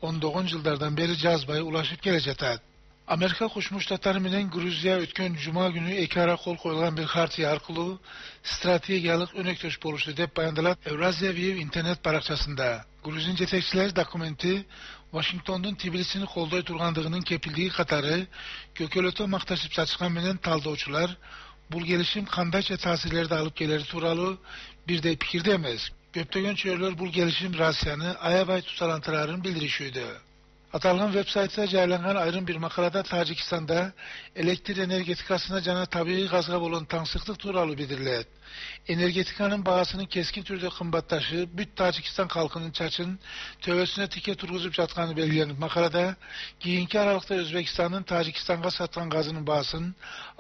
S14: 19 yıllardan beri cazbaya ulaşıp gelecetat. Amerika Koşmuş Ştatları menen Gruzya ötken Cuma günü ekara kol koyulgan bir hartiya arkılı strategiyalık önektöş boluşu dep bayandalat Evrazya View internet barakçasında. Gruzin jetekçiler dokumenti Washington'un Tbilisini kolday turgandığının kepildiği katarı kökölötö maktaşıp çatışkan menen taldoçular bul gelişim kandayça tasirlerde alıp geleri turalı bir de pikirde emez. Köptögön çöylör bul gelişim rasyanı ayabay tutarantırarın bildirişiydi. Atalgan web saytida jaylangan ayrım bir makalada Tacikistan'da elektrik energetikasına jana tabii gazga bolan tangsıklık turalı bildirilet. Energetikanın bağısının keskin türde kımbattaşı büt Tacikistan halkının çaçın tövesine tike turguzup jatkanı belgilenip makalada keyinki aralıkta Özbekistan'ın Tacikistan'a satkan gazının bağısının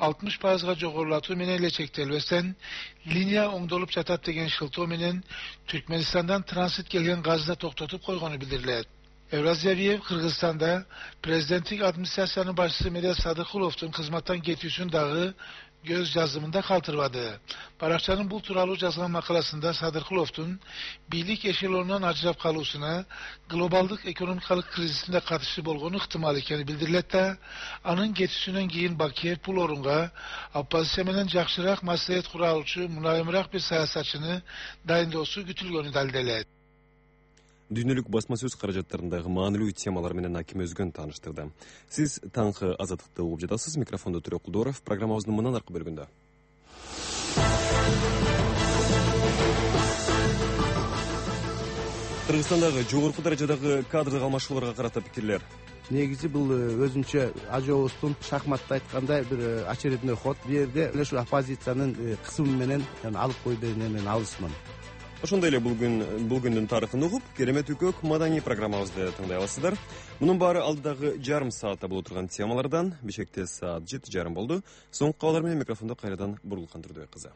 S14: 60%ga jogorulatu menele çektelbestен linya oңдолуп jatat degen şıltoo menen Türkmenistan'dan transit gelgen gazı da toktotup koygonu bildirilet. Evrazyaviyev Kırgızistan'da prezidentlik administrasyonu başçısı Medet Sadıkılov'un hizmetten getüsün dağı göz yazımında kaltırvadı. Barakçanın bu turalı yazılan makalasında Sadıkılov'un birlik eşelonundan acırap kalusuna globaldık ekonomikalık krizisinde katışı bolgonu ihtimal ekeni bildirilet anın getüsünden giyin Bakıya pul orunga opposisiyamenen jakşırak maslahat kuralıcı münayimrak bir siyasatçını dayındosu gütülgönü daldelet.
S1: Дүйнөлүк басма сөз каражаттарындагы маанилүү темалар менен Аким Өзгөн тааныштырды. Сиз таңкы азаттыкты угуп жатасыз. Микрофондо Төрөкулдоров. Программабыздын мындан аркы бөлүгүндө Кыргызстандагы жогорку даражадагы кадрдык алмашууларга карата пикирлер.
S3: Негизи бул өзүнчө ажообуздун шахматта айткандай бир очередной ход. Бул жерде эле ушу оппозициянын кысымы менен алып койдугунан мен алысмын.
S1: Ошондой эле бул күндүн тарыхын угуп, керемет үкөк маданий программабызды тыңдай аласыздар. Мунун баары алдыдагы жарым саатта боло турган темалардан. Бишкекте саат 7:30 болду. Соңку кабарлар менен микрофондо кайрадан Бурулкан Турдубек кызы.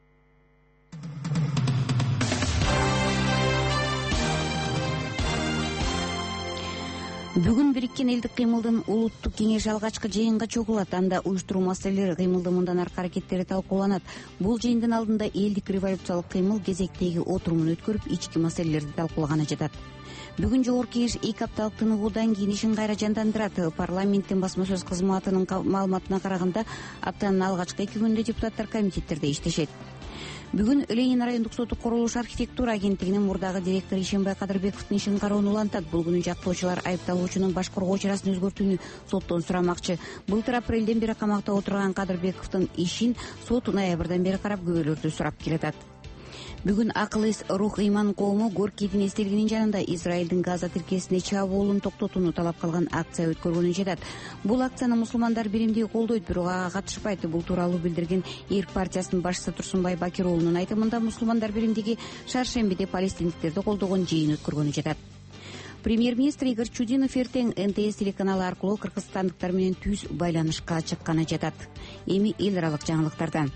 S4: Бүгүн Бириккен элдик кыймылдын улуттук кеңеши алгачкы жыйынга чогулат. Анда уюштуруу маселелери, кыймылдын мындан аркы аракеттери талкууланат. Бул жыйындын алдында элдик революциялык кыймыл кезектеги отурумун өткөрүп, ички маселелерди талкуулаганы жатат. Бүгүн жогорку кеңеш 2 апталык тыныгуудан кийин ишин кайра жандандырат. Парламенттин басма сөз кызматынын маалыматына караганда, аптанын алгачкы 2 күнүндө депутаттар комитеттерде иштешет. Бүгүн Ленин райондук соту курулуш архитектура агенттигинин мурдагы директору Ишенбай Кадырбековдун ишин кароону улантат. Бул күнү жактоочулар айыпталуучунун баш коргоо чарасын өзгөртүүнү соттон сурамакчы. Былтыр апрелден бери камакта отурган Кадырбековдун ишин сот ноябрдан бери карап күбөлөрдү сурап келатат. Бүгүн Акыл-эс рух ыйман коому Горкийдин эстелигинин жанында Израилдин Газа тилкесине чабуулун токтотууну талап кылган акция өткөргөнү жатат. Бул акцияны мусулмандар биримдей колдойт, бирок ага катышпайт. Бул тууралуу билдирген Эрк партиясынын башчысы Турсунбай Бакир уулунун айтымында, мусулмандар биримдиги шаршембиде палестиндиктерди колдогон жыйын өткөргөнү жатат. Премьер-министр Игорь Чудинов эртең НТС телеканалы аркылуу кыргызстандыктар менен түз байланышка чыкканы жатат. Эми эл аралык жаңылыктардан.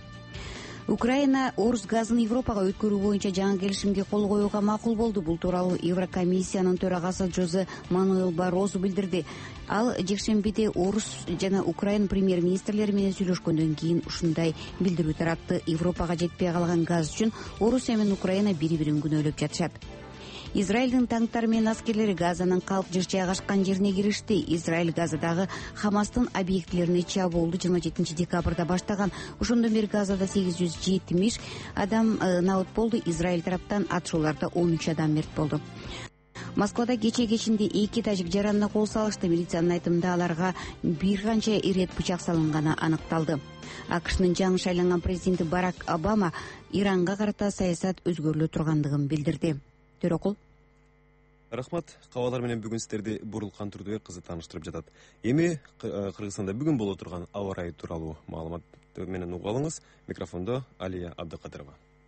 S4: Украина орус газын Европага өткөрүү боюнча жаңы келишимге кол коюуга макул болду. Бул тууралуу Еврокомиссиянын төрагасы Жозе Мануэл Барозу билдирди. Ал жекшембиде орус жана Украина премьер-министрлери менен сүйлөшкөндөн кийин ушундай билдирүү таратты. Европага жетпей калган газ үчүн Орусия менен Украина бири-бирин күнөөлөп жатышат. Израилдин танктары менен аскерлери Газанын калк жыш жайгашкан жерине киришти. Израиль Газадагы Хамастын объектилерине чабуулду 27 декабрда баштаган. Ошондон бери Газада 870 адам набыт болду. Израиль тараптан атышууларда 13 адам мерт болду. Москвада кечинде 2 тажик жаранына кол салышты. Милициянын айтымында аларга бир канча ирет бычак салынганы аныкталды. АКШнын жаңы шайланган президенти Барак Обама Иранга карата саясат өзгөрүлө тургандыгын билдирди. Төрөкул.
S1: Рахмат. Кабарлар менен бүгүн сиздерди Бурулкан Турдубек кызы тааныштырып жатат. Эми Кыргызстанда бүгүн боло турган аба ырайы тууралуу маалымат менен угуп алыңыз. Микрофондо Алия Абдыкадырова.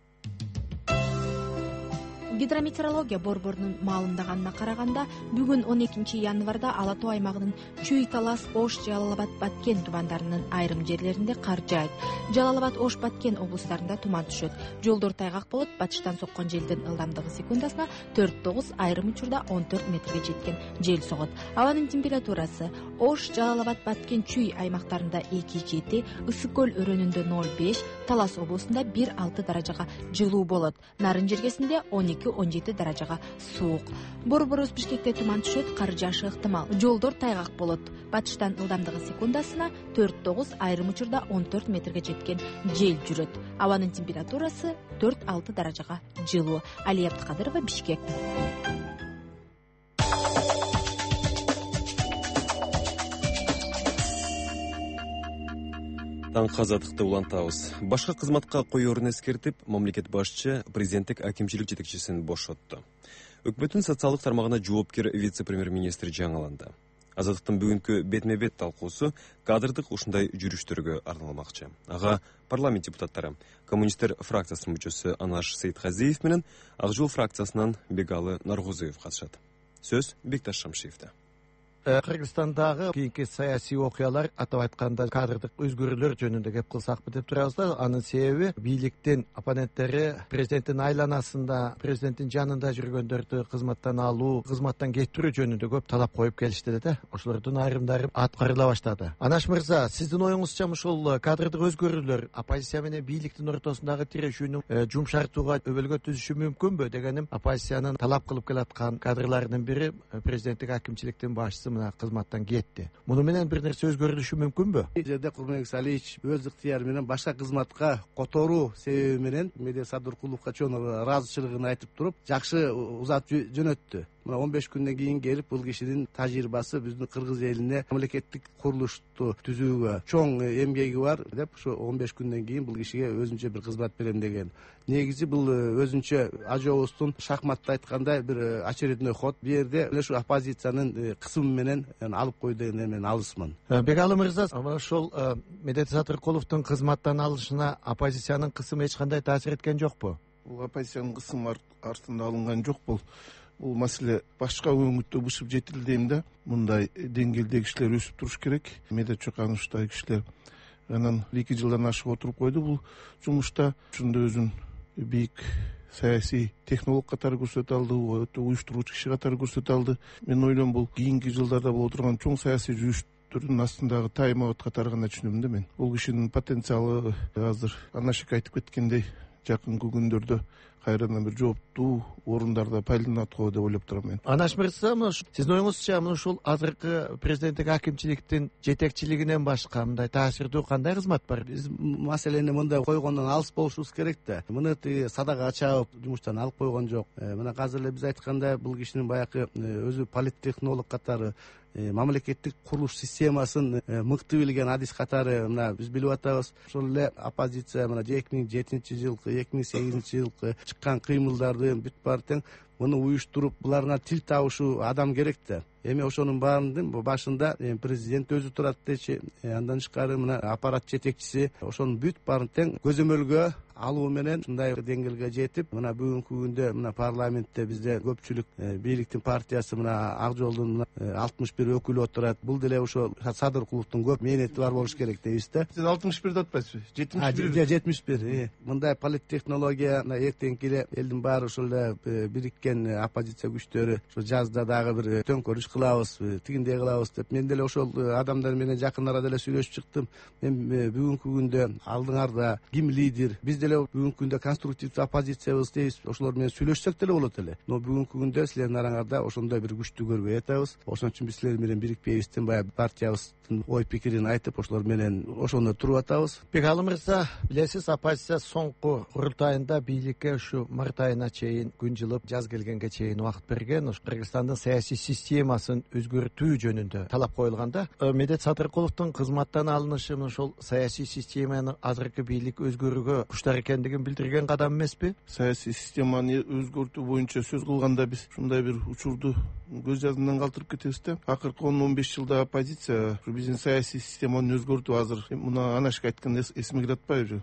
S5: Гидрометеорология борборунун маалымдаганына караганда, бүгүн 12 январда Ала Тоо аймагынын Чүй, Талас, Ош, Жалал-Абад, Баткен тубандарынын айрым жерлеринде кар жаайт. Жалал-Абад, Ош, Баткен облустарында туман түшөт. Жолдор тайгак болот. Батыштан соккон желдин ылдамдыгы секундасына 4-9, айрым учурда 14 метрге жеткен жел согот. Абанын температурасы Ош, Жалал-Абад, Баткен, Чүй аймактарында 2-7, Ысык көл өрөөнүндө 0-5, Талас облусунда 1-6 даражага жылуу болот. Нарын жергесинде 12-17 даражага суук. Борборубуз Бишкекте туман түшөт, кар жаашы ыктымал. Жолдор тайгак болот. Батыштан ылдамдыгы секундасына 4-9, айрым учурда 14 метрге жеткен жел жүрөт. Абанын температурасы 4-6 даражага жылуу. Алия Абдыкадырова, Бишкек.
S1: Таңкы азаттыкты улантабыз. Башка кызматка коерун эскертип, мамлекет башчы президенттик акимчилик жетекчисин бошотту. Өкмөттүн социалдык тармагына жоопкер вице-премьер-министр жаңыланды. Азаттыктын бүгүнкү бетме-бет талкуусу кадрдык ушундай жүрүштөргө арналмакчы. Ага парламент депутаттары, коммунисттер фракциясынын мүчөсү Анаш Сейтказиев менен Ак Жол фракциясынан Бегалы Наргозуев катышат. Сөз Бекташ Шамшиевде.
S3: Кыргызстандагы кийинки саясий окуялар, атап айтканда кадрдык өзгөрүүлөр жөнүндө кеп кылсакпы деп турабыз да, анын себеби бийликтин оппоненттери президенттин айланасында, президенттин жанында жүргөндөрдү кызматтан алуу, кызматтан кетирүү жөнүндө көп талап коюп келишти да. Ошолордун айрымдары аткарыла баштады. Анаш мырза, сиздин оюңузча ушул кадрдык өзгөрүүлөр оппозиция менен бийликтин ортосундагы тирешүүнү жумшартууга өбөлгө түзүшү мүмкүнбү дегеним, оппозициянын талап кылып келаткан кадрларынын бири президенттик акимчиликтин башчысы кызматтан кетти. Муну менен бир нерсе өзгөрүлүшү мүмкүнбү? Жерде Курманбек Салиевич өз ыктыяры менен башка кызматка которуу себеби менен Меде Садыркуловго чоң ыраазычылыгын айтып туруп, жакшы узатып жөнөттү.
S15: мына 15 күндөн кийин келип бул кишинин тажрыйбасы биздин кыргыз элине мамлекеттик курулушту түзүүгө чоң эмгеги бар деп ошо 15 күндөн кийин бул кишиге өзүнчө бир кызмат берем деген. Негизи бул өзүнчө ажообуздун шахматта айткандай бир очередной ход. Бу жерде ушу оппозициянын кысымы менен алып кой деген мен алысмын.
S3: Бекалы мырза, ошол Медет Садыркуловдун кызматтан алышына оппозициянын кысымы эч кандай таасир эткен жокпу?
S16: Бул оппозициянын кысымы артында алынган жок. Бул маселе башка өңүттө бышып жетилди дейм да. Мындай деңгээлде кишилер өсүп туруш керек. Медет Чокановичтей кишилер анан 2 жылдан ашык отуруп койду бул жумушта. Ошондо өзүн бийик саясий технолог катары көрсөтө алды, өтө уюштуруучу киши катары көрсөтө алды. Мен ойлойм бул кийинки жылдарда боло турган чоң саясий жүрүштөрдүн астындагы тайм-аут катары гана түшүнөм да мен. Бул кишинин потенциалы азыр Анашек айтып кеткендей жакынкы күндөрдө кайрадан бир жооптуу орундарда пайдаланат го деп ойлоп турам мен.
S3: Анаш мырза, сиздин оюңузча ушул азыркы президенттик акимчиликтин жетекчилигинен башка мындай таасирдүү кандай кызмат бар?
S15: Биз маселени мындай койгондон алыс болушубуз керек да. Муну садага чаап жумуштан алып койгон жок. Мына азыр эле биз айткандай бул кишинин баягы өзү политтехнолог катары мамлекеттик курулуш системасын мыкты билген адис катары мына биз билип атабыз. Ошол эле оппозиция мына 2007-жылкы 2008-жылкы чыккан кыймылдарды бүт баары тең муну уюштуруп буларга тил табышуу адам керек да. Эми ошонун баарынын башында президент өзү турат дечи, андан тышкары мына аппарат жетекчиси ошонун бүт баарын тең көзөмөлгө алуу менен ушундай деңгээлге жетип, мына бүгүнкү күндө мына парламентте бизде көпчүлүк бийликтин партиясы мына Ак Жолдун 61 өкүлү отурат. Бул деле ошо Садыркуловдун көп мээнети бар болуш керек дейбиз да.
S16: Сиз 61 деп атпайсызбы?
S15: 71. Мындай политтехнология эртеңки эле элдин баары ошол эле бириккен оппозиция күчтөрү ошо жазда дагы бир төңкөрүш кылабыз, тигиндей кылабыз деп. Мен деле ошол адамдар менен жакын арада эле сүйлөшүп чыктым. Мен бүгүнкү күндө алдыңарда ким лидер? Биз деле бүгүнкү күндө конструктивдүү оппозициябыз дейбиз. Ошолор менен сүйлөшсөк деле болот эле. Но бүгүнкү күндө силердин араңарда ошондой бир күчтүү көрбөй атабыз. Ошон үчүн биз силер менен бирикпейбизден баягы партиябыздын ой пикирин айтып, ошолор менен ошондо туруп атабыз.
S3: Бекалы мырза, билесиз, оппозиция соңку курултайында бийликке ушу март айына чейин күн жылып, жаз келгенге чейин убакыт берген. Ушу Кыргызстандын саясий системасын өзгөртүү жөнүндө талап коюлганда, Медет Садыркуловдун кызматтан алынышы ошол саясий системаны азыркы бийлик өзгөрүүгө куштар экендигин билдирген кадам эмеспи?
S16: Саясий системаны өзгөртүү боюнча сөз кылганда биз ушундай бир учурду көз жазымдан калтырып кетебиз да. Акыркы 10-15 жылда оппозиция биздин саясий системаны өзгөртүү азыр мына Анашек айткан эсиме кирип атпайбы?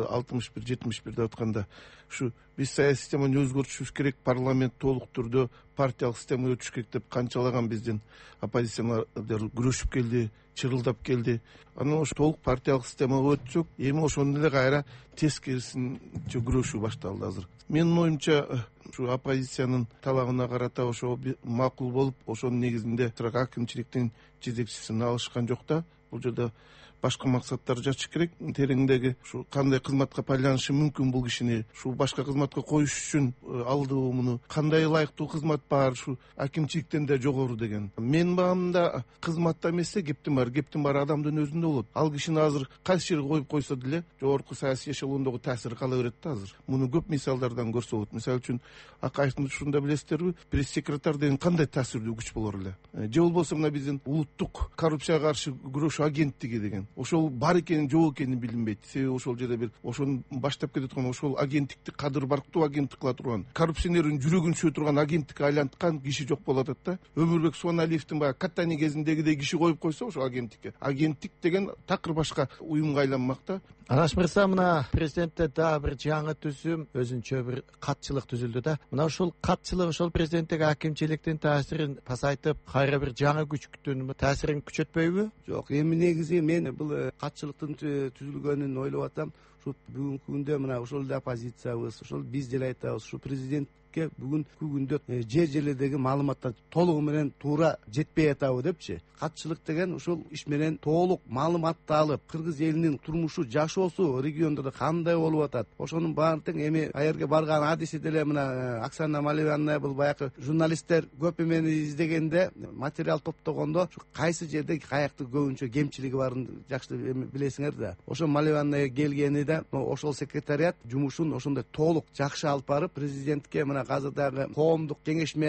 S16: 61-71 деп атканда ушу биз саясий системаны өзгөртүшүбүз керек, парламент толук түрдө партиялык системага өтүш керек деп канчалаган биздин оппозиционерлер күрөшүп келди, чырылдап келди. Анан ошо толук партиялык системага өтсөк, эми ошондо эле кайра тескерисинче күрөшүү башталды азыр. Менин оюмча ушу оппозициянын талабына карата ошо макул болуп, ошонун негизинде акимчиликтин жетекчисин алышкан жок да. Бул жерде башка максаттар жатыш керек. Тереңдеги ушу кандай кызматка байланышы мүмкүн бул кишини ушу башка кызматка коюш үчүн алдыбы, муну кандай ылайыктуу кызмат бар, ушу акимчиликтен да жогору деген. Менин баамда кызматта эмесе кептин бар адамдын өзүндө болот. Ал кишини азыр кайсы жерге коюп койсо деле жогорку саясий эшелондогу таасири кала берет да азыр. Муну көп мисалдардан көрсө болот. Мисалы үчүн Акаевдин учурунда билесиздерби, пресс-секретарь деген кандай таасирдүү күч болор эле. Же болбосо мына биздин улуттук коррупцияга каршы күрөшүү агенттиги деген. Ошол бар экени жок экени билинбейт. Себеби ошол жерде бир ошону баштап кетип ошол агенттикти кадыр барктуу агенттик кыла турган, коррупционердин жүрөгүн түшө турган агенттикке айланткан киши жок болуп атат да. Өмүрбек Суаналиевдин баягы Катани кезиндегидей киши коюп койсо ошол агенттикке. Агенттик деген такыр башка уюмга айланмак да.
S3: Анаш мырза, мына президентте дагы бир жаңы түзүм, өзүнчө бир катчылык түзүлдү да. Мына ошол катчылык ошол президенттик акимчиликтин таасирин пасайтып, кайра бир жаңы күчтүн таасирин күчөтпөйбү?
S15: Жок, эми негизи мен бул катчылыктын түзүлгөнүн ойлоп атам. Ушу бүгүнкү күндө мына ошол эле оппозициябыз, ошол биз деле айтабыз, ушу президентке бүгүнкү күндө жер жерлердеги маалыматтар толугу менен туура жетпей атабы депчи. Катчылык деген ушул иш менен толук маалыматты алып, кыргыз элинин турмушу, жашоосу региондордо кандай болуп атат, ошонун баарын тең эми аерге барган адиси деле мына Оксана Маливановна, бул баягы журналисттер көп эмени издегенде, материал топтогондо кайсы жерде каякты көбүнчө кемчилиги барын жакшы билесиңер да. Ошо Маливановна келгени да ошол секретариат жумушун ошондой толук жакшы алып барып, президентке мына азыр дагы коомдук кеңешме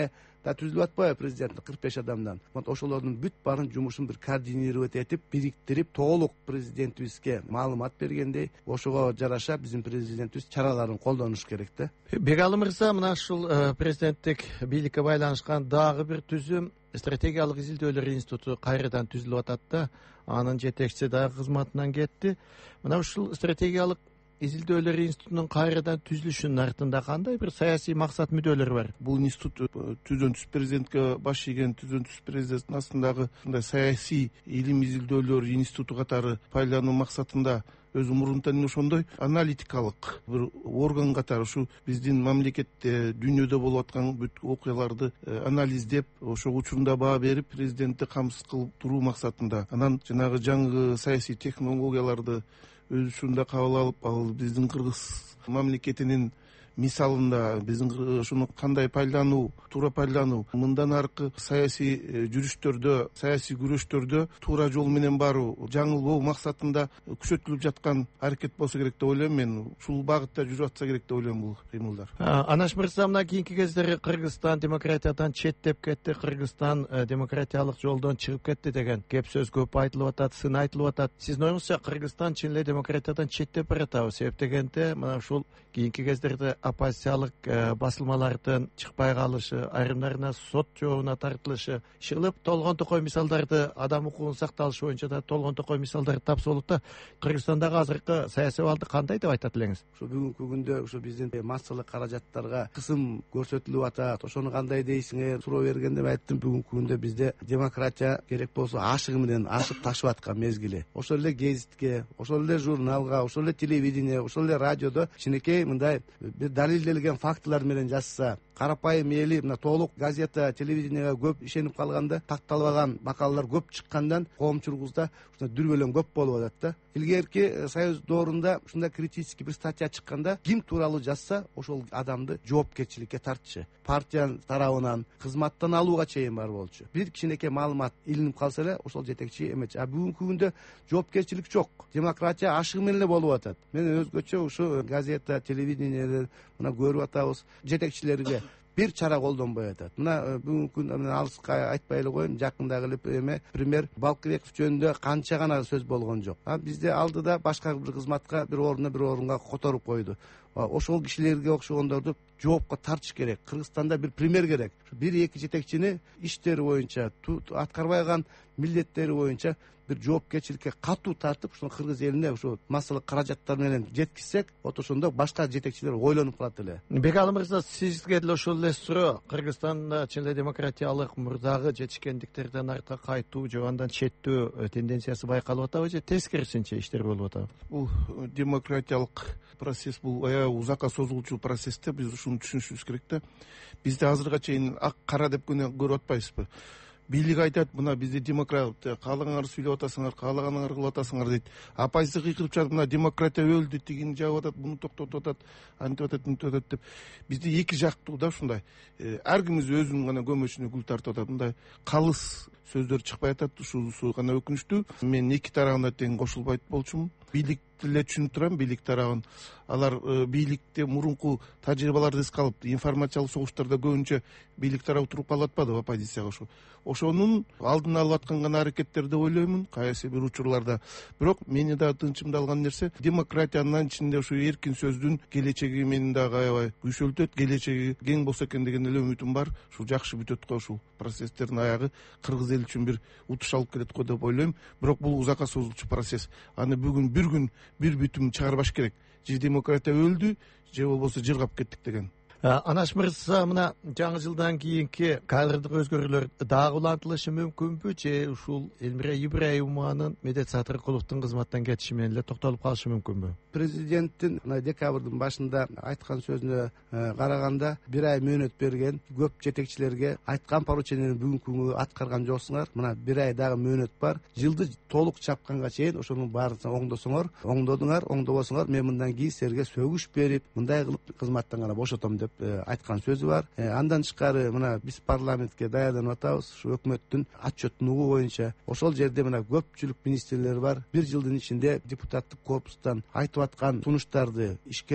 S15: да түзүлүп атпайбы президенттик 45 адамдан. Ошолордун бүт барын жумушун бир координировать этип, бириктирип, толук президентибизге маалымат бергендей, ошого жараша биздин президентибиз чараларын колдонуш керек да.
S3: Бегалы мырза, мына ушул президенттик бийликке байланышкан дагы бир түзүм стратегиялык изилдөөлөр институту кайрадан түзүлүп атат да. Анын жетекчиси дагы кызматынан кетти. Мына ушул стратегиялык изилдөөлөр институтунун кайрадан түзүлүшүнүн артында кандай бир саясий максат мүдөлөр бар?
S16: Бул институт түзөнтүс президентке баш ийген түзөнтүс президенттин астындагы мындай саясий илим изилдөөлөр институту катары пайдалануу максатында өзү мурунтан ошондой аналитикалык бир орган катары ушу биздин мамлекетте дүйнөдө болуп аткан бүт окуяларды анализдеп, ошо учурунда баа берип, президентти камсыз кылып туруу максатында. Анан жанагы жаңы саясий технологияларды өз учурунда кабыл алып, ал биздин кыргыз мамлекетинин мисалында биздин ошону кандай пайдалануу, туура пайдалануу, мындан аркы саясий жүрүштөрдө, саясий күрөштөрдө туура жол менен баруу, жаңылбоо максатында күчөтүлүп жаткан аракет болсо керек деп ойлойм. Мен ушул багытта жүрүп атса керек деп ойлойм бул кыймылдар.
S3: Анаш мырза, мына кийинки кездери Кыргызстан демократиядан четтеп кетти, Кыргызстан демократиялык жолдон чыгып кетти деген кеп сөз көп айтылып атат, сын айтылып атат. Сиздин оюңузча Кыргызстан чын эле демократиядан четтеп баратабы? Себеп дегенде мына ушул кийинки кездерде оппозициялык басылмалардын чыкпай калышы, айрымдарына сот жообуна тартылышы, шылып толгон токой мисалдарды, адам укугунун сакталышы боюнча да толгон токой мисалдарды тапса болот да. Кыргызстандагы азыркы саясий абалды кандай деп айтат элеңиз?
S15: Ушу бүгүнкү күндө ушу биздин массалык каражаттарга кысым көрсөтүлүп атат. Ошону кандай дейсиңер? Суроо бергенде айттым, бүгүнкү күндө бизде демократия керек болсо ашыгы менен ашып ташып аткан мезгили. Ошол эле гезитке, ошол эле журналга, ошол эле телевидение, ошол эле радиодо кичинекей мындай бир далилделген фактылар менен жазса, карапайым эли мына толук газета, телевидениеге көп ишенип калганда, такталбаган макалалар көп чыккандан коомчулугубузда ушундай дүрбөлөң көп болуп атат да. Илгерки союз доорунда ушундай критический бир статья чыкканда, ким тууралуу жазса, ошол адамды жоопкерчиликке тартчу. Партиянын тарабынан кызматтан алууга чейин бар болчу. Бир кичинекей маалымат илинип калса эле ошол жетекчи эмечи. Бүгүнкү күндө жоопкерчилик жок. Демократия ашыгы менен эле болуп атат. Мен өзгөчө ушу газета, телевидениелер мына көрүп атабыз, жетекчилерге бир чара колдонбой атат. Мына бүгүнкү күндө алыска айтпай эле коеюн, жакындагы эле премьер Балкыбеков жөнүндө канча гана сөз болгон жок. Бизде алдыда башка бир кызматка, бир орунга которуп койду. Ошол кишилерге окшогондорду жоопко тартыш керек. Кыргызстанда бир премьер керек. Бир эки жетекчини иштери боюнча, аткарбай калган милдеттери боюнча бир жоопкерчиликке катуу тартып, ушул кыргыз элине ушу массалык каражаттар менен жеткизсек, ошондо башка жетекчилер ойлонуп калат эле.
S3: Бегалы мырза, сизге деле ошол эле суроо. Кыргызстанда чын эле демократиялык мурдагы жетишкендиктерден артка кайтуу же андан четтөө тенденциясы байкалып атабы же тескерисинче иштер болуп атабы?
S16: Бул демократиялык процесс бул аябай узакка созулчу процессте, биз ушуну түшүнүшүбүз керек да. Бизде азыркыга чейин ак кара деп көрүп атпайбызбы? Бийлик айтат, мына бизде демократия, каалаганыңарды сүйлөп атасыңар, каалаганыңарды кылып атасыңар дейт. Оппозиция кыйкырып чыгып, мына демократия өлдү, тигини жагып атат, буну токтотуп атат, антип атат, мынтип атат деп. Бизде эки жактуу да ушундай. Ар кимиз өзүнүн гана көмөчүнө гүл тартып атат. Мындай калыс сөздөр чыкпай атат, ушунусу гана өкүнүчтүү. Мен эки тарабына тең кошулбайт болчумун. Бийлик эле түшүнүп турам, бийлик тарабын. Алар бийликте мурунку тажрыйбаларды эске алып, информациялык согуштарда көбүнчө бийлик тарабы туруп калып атпадыбы оппозицияга? Ошонун алдын алып аткан гана аракеттер деп ойлоймун, кайсы бир учурларда. Бирок мени да тынчымды алган нерсе, демократиянын ичинде ушу эркин сөздүн келечеги мени дагы аябай күйшөлтөт, келечеги кең болсо экен деген эле үмүтүм бар. Ушул жакшы бүтөт го, ушул процесстердин аягы кыргыз эли үчүн бир утуш алып келет го деп ойлойм. Бирок бул узакка созулчу процесс. Аны бүгүн бир күн бир бүтүм чыгарбаш керек. Же демократия өлдү, же болбосо жыргап кеттик деген.
S3: Анаш мырза, мына жаңы жылдан кийинки кадрдык өзгөрүүлөр дагы улантылышы мүмкүнбү же ушул Элмира Ибраимованын Медет Садыркуловдун кызматтан кетиши менен эле токтолуп калышы мүмкүнбү?
S15: Президенттин декабрдын башында айткан сөзүнө караганда бир ай мөөнөт берген, көп жетекчилерге айткан поручениени бүгүнкү күнгө аткарган жоксуңар. Мына бир ай дагы мөөнөт бар. Жылды толук чапканга чейин ошонун баарын оңдосоңор, оңдодуңар, оңдобосоңор, мен мындан кийин силерге сөгүш берип, мындай кылып кызматтан гана бошотом деп айткан сөзү бар. Андан тышкары мына биз парламентке даярданып атабыз. Ушу өкмөттүн отчетун угуу боюнча ошол жерде мына көпчүлүк министрлер бар. Бир жылдын ичинде депутаттык корпустан айтып аткан сунуштарды ишке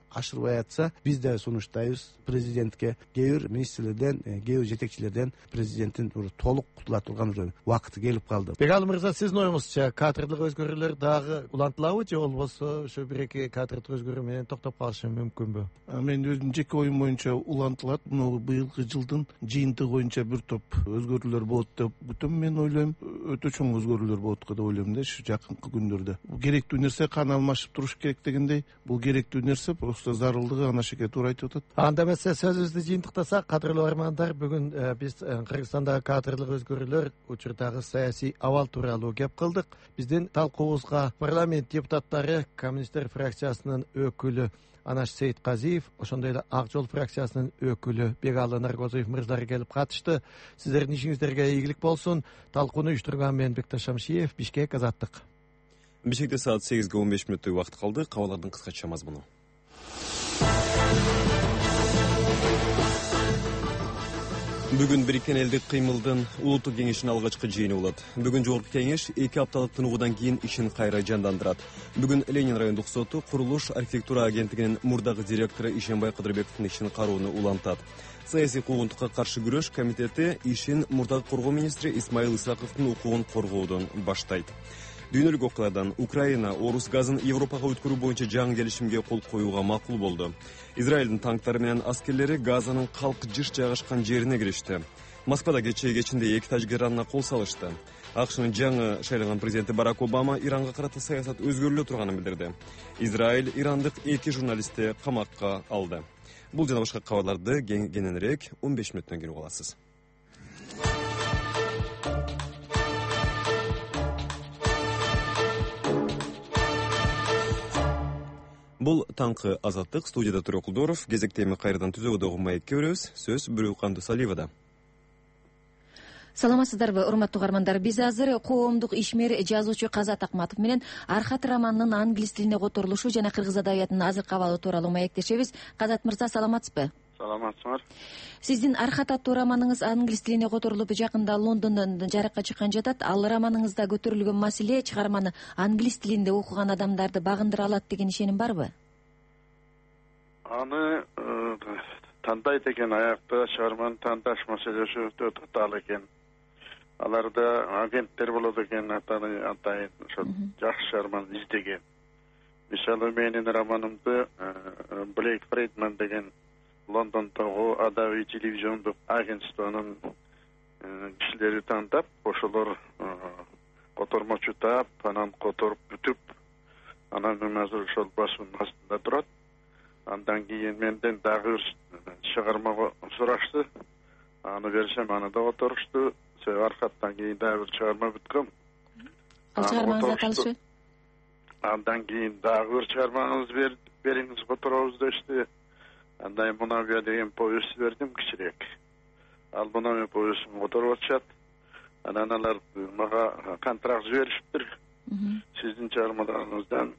S15: ашырбай атса биз да сунуштайбыз президентке, кээ бир министрлерден, кээ бир жетекчилерден президенттин толук кутулатылган убакыты келип калды. Бегалы мырза, сиздин оюңузча кадрлык өзгөрүүлөр дагы улантылабы же болбосо ошо бир-эки кадрлык өзгөрүү менен токтоп калышы мүмкүнбү?
S16: Мен өзүмдүн жеке оюм боюнча улантылат. Мына быйылкы жылдын жыйынтыгы боюнча бир топ өзгөрүүлөр болот деп күтөм. Мен ойлойм, өтө чоң өзгөрүүлөр болот деп ойлойм да, ушу жакынкы күндөрдө. Бул керектүү нерсе, кан алмашып туруш керек дегендей, бул керектүү нерсе, просто зарылдыгы ана шеке туура айтып атат.
S3: Анда эмесе сөзүбүздү жыйынтыктасак, кадырлуу армандар, бүгүн биз Кыргызстандагы кадрлык өзгөрүүлөр, учурдагы саясий абал тууралуу кеп кылдык. Биздин талкуубузга парламент депутаттары, коммунисттер фракциясынын өкүлү Анаш Сейитказиев, ошондой эле Ак жол фракциясынын өкүлү Бегалы Наргозоев мырздар келип катышты. Сиздердин ишиңиздерге ийгилик болсун. Талкууну уюштурган мен Бекташ Шамшиев, Бишкек, Азаттык.
S1: Бишкекте саат 8:15 убакыт калды. Кабарлардын кыскача мазмуну. Бүгүн Бириккен элдик кыймылдын улуттук кеңешинин алгачкы жыйыны болот. Бүгүн жогорку кеңеш 2 апталык тынуудан кийин ишин кайра жандандырат. Бүгүн Ленин райондук соту курулуш архитектура агенттигинин мурдагы директору Ишенбай Кыдырбековдун ишин кароону улантат. Саясий куугунтукка каршы күрөш комитети ишин мурдагы коргоо министри Исмаил Исаковдун укугун коргоодон баштайт. Дүйнөлүк окуялардан Украина орус газын Европага өткөрүү боюнча жаңы келишимге кол коюуга макул болду. Израилдин танктары менен аскерлери Газанын калк жыш жайгашкан жерине киришти. Москвада кечинде эки тажгеранына кол салышты. АКШнын жаңы шайланган президенти Барак Обама Иранга карата саясат өзгөрүлө турганын билдирди. Израиль ирандык 2 журналистти камакка алды. Бул жана башка кабарларды кененирээк 15 мүнөттөн кийин угасыз. Бул таңкы Азаттык, студияда Турок Кулдоров, кезекте эми кайрадан түзөгөдөгү маекке беребиз. Сөз Бүрүкан Дусалиевада.
S10: Саламатсыздарбы, урматтуу угармандар. Биз азыр коомдук ишмер жазуучу Казат Акматов менен Архат романынын англис тилине которулушу жана кыргыз адабиятынын азыркы абалы тууралуу маектешебиз. Казат мырза, саламатсызбы?
S17: Саламатсыңар.
S10: Сиздин Архат аттуу романыңыз англис тилине которулуп жакында Лондондон жарыкка чыккан жатат. Ал романыңызда көтөрүлгөн маселе чыгарманы англис тилинде окуган адамдарды багындыра алат деген ишеним барбы?
S17: Аны тандайт экен, аякта чыгарманы тандаш маселеси өтө татаал экен. Аларда агенттер болот экен, атайын ошо жакшы чыгарманы издеген. Мисалы менин романымды Блейк Фрейдман деген Лондондогу адабий телевизиондук агентствонун кишилери тандап, ошолор котормочу таап, анан которуп бүтүп, анан азыр ошол басуунун астында турат. Андан кийин менден дагы бир чыгарма сурашты. Аны берсем, аны да которушту. Архаттан кийин дагы бир чыгарма бүткөм.
S10: Ал чыгармаңызды аталышы?
S17: Андан кийин дагы бир чыгармаңызды бериңиз, которобуз дешти. Андан Мунавия деген повесть бердим, кичирээк. Ал Мунавия повестин которуп атышат. Анан алар мага контракт жибериптир. Сиздин чыгармаларыңыздан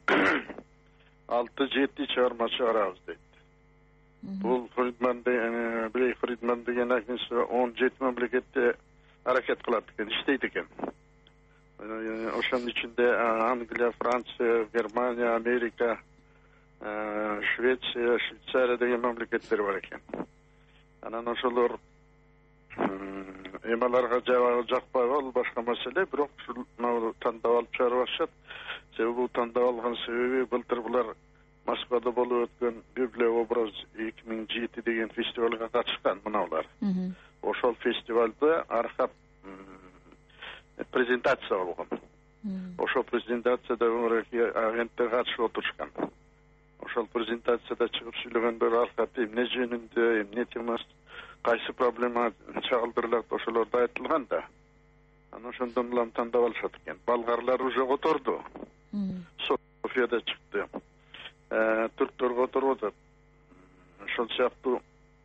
S17: 6-7 чыгарма чыгарабыз дейт. Бул Блейк Фридман деген агентство 17 мамлекетте аракет кылат экен, иштейт экен. Ошонун ичинде Англия, Франция, Германия, Америка, Швеция, Швейцария деген мамлекеттер бар экен. Анан ошолор эмаларга жабагы жакпайбы, ал башка маселе, бирок ушул тандап алып чыгарып атышат. Себеби бул тандап алган себеби былтыр булар Москвада болуп өткөн Библия образ 2007 деген фестивалга катышкан мыналар. Ошол фестивалда Архат презентация болгон. Ошол презентацияда агенттер катышып отурушкан. Ошол презентацияда чыгып сүйлөгөндөр Архат эмне жөнүндө, эмне темасы, кайсы проблема чагылдырылат, ошолорду айтылган да. Анан ошондон улам тандап алышат экен. Болгарлар уже которду. Софияда чыкты. Түрктөр которуп атат. Ошол сыяктуу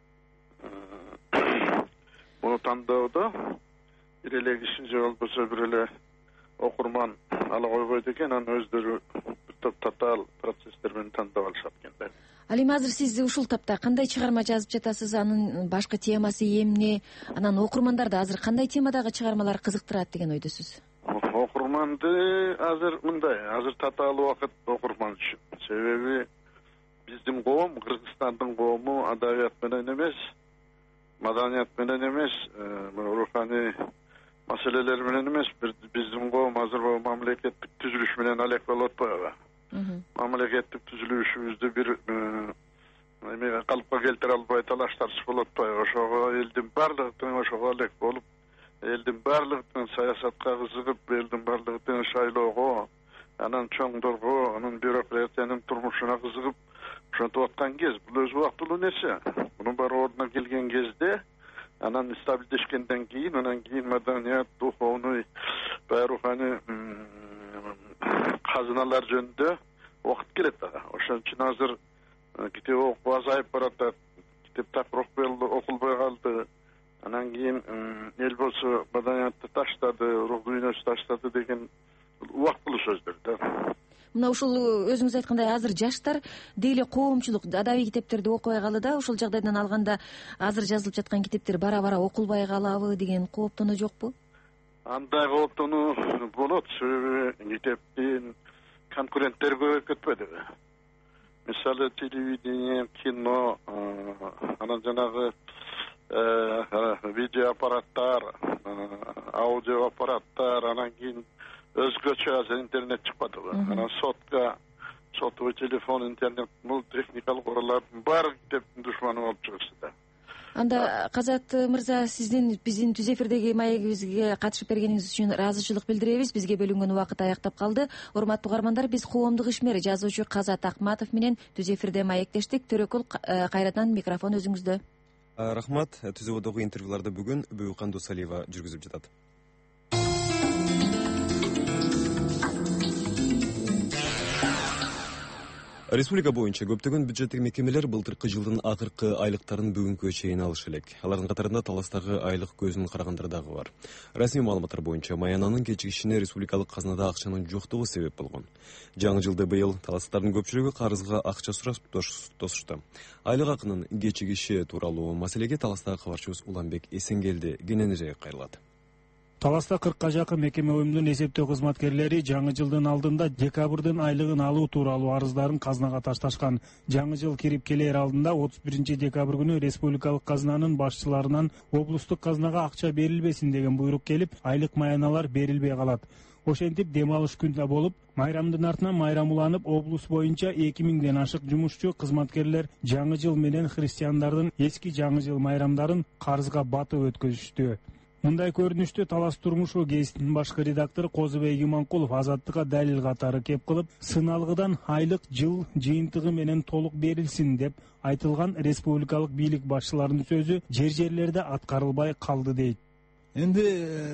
S17: муну тандоодо бир эле киши же болбосо бир эле окурман ала койбойт экен, анан өздөрү топ татаал процесстер менен тандап алышат экен да.
S10: Ал эми азыр сиз ушул тапта кандай чыгарма жазып жатасыз, анын башкы темасы эмне, анан окурмандарды азыр кандай темадагы чыгармалар кызыктырат деген ойдосуз?
S17: Окурманды азыр мындай, азыр татаал убакыт окурман үчүн. Себеби биздин коом, Кыргызстандын коому адабият менен эмес, маданият менен эмес, руханий маселелер менен эмес, биздин коом азыр мамлекеттик түзүлүш менен алек болуп атпайбы? Мамлекеттик түзүлүшүбүздү бир эме калыпка келтире албай талаштарчы болуп атпайбы? Ошого элдин баардыгы тең ошого алек болуп, элдин баардыгы тең саясатка кызыгып, элдин баардыгы тең шайлоого, анан чоңдорго, анан бюрократиянын турмушуна кызыгып ошентип аткан кез, бул өз убактылуу нерсе. Мунун баары ордуна келген кезде, анан стабилдешкенден кийин, анан кийин маданият, духовный, руханий казыналар жөнүндө убакыт келет дагы. Ошон үчүн азыр китеп окуу азайып баратат, китеп так окулбай калды. Анан кийин эл болсо маданиятты таштады, рух дүйнөсү таштады деген убактылуу сөздөр да.
S10: Мына ушул өзүңүз айткандай азыр жаштар дейле коомчулук адабий китептерди окубай калды да, ошол жагдайдан алганда азыр жазылып жаткан китептер бара-бара окулбай калабы деген кооптонуу жокпу?
S17: Андай кооптонуу болот, себеби китептин конкуренттери көбөйүп кетпедиби? Мисалы телевидение, кино, анан жанагы видео аппараттар, аудио аппараттар, анан кийин өзгөчө азыр интернет чыкпадыбы? Анан сотовый телефон, интернет, бул техникалык уралардын баары китептин душманы болуп чыгышты да.
S10: Анда Казат мырза, сиздин биздин түз эфирдеги маегибизге катышып бергениңиз үчүн ыраазычылык билдиребиз. Бизге бөлүнгөн убакыт аяктап калды. Урматтуу угармандар, биз коомдук ишмер жазуучу Казат Акматов менен түз эфирде маектештик. Төрөкүл, кайрадан микрофон өзүңүздө.
S1: Рахмат. Түз эфирдеги интервьюларды бүгүн Бүйкан Досалиева жүргүзүп жатат. Республика боюнча көптөгөн бюджеттик мекемелер былтыркы жылдын акыркы айлыктарын бүгүнкүгө чейин алышы элек. Алардын катарында Таластагы айлык көзүн карагандар дагы бар. Расмий маалыматтар боюнча маянанын кечигишине республикалык казынада акчанын жоктугу себеп болгон. Жаңы жылда быйыл таластардын көпчүлүгү карызга акча сурап тосушту. Айлык акынын кечигиши тууралуу маселеге Таластагы кабарчыбыз Уланбек Эсенгелди кененирээк кайрылат.
S18: Таласта 40га жакын мекеме уюмдун эсептөө кызматкерлери жаңы жылдын алдында декабрдын айлыгын алуу тууралуу арыздарын казынага ташташкан. Жаңы жыл кирип келер алдында 31 декабрь күнү республикалык казынанын башчыларынан облустук казынага акча берилбесин деген буйрук келип, айлык маяналар берилбей калат. Ошентип дем алыш күндө болуп, майрамдын артынан майрам уланып, облус боюнча 2000ден ашык жумушчу кызматкерлер жаңы жыл менен христиандардын эски жаңы жыл майрамдарын карызга батып өткөзүштү. Мындай көрүнүштү Талас турмушу гезитинин башкы редактору Козубек Иманкулов Азаттыкка далил катары кеп кылып, сыналгыдан айлык жыл жыйынтыгы менен толук берилсин деп айтылган республикалык бийлик башчыларынын сөзү жер-жерлерде аткарылбай калды дейт.
S19: Энди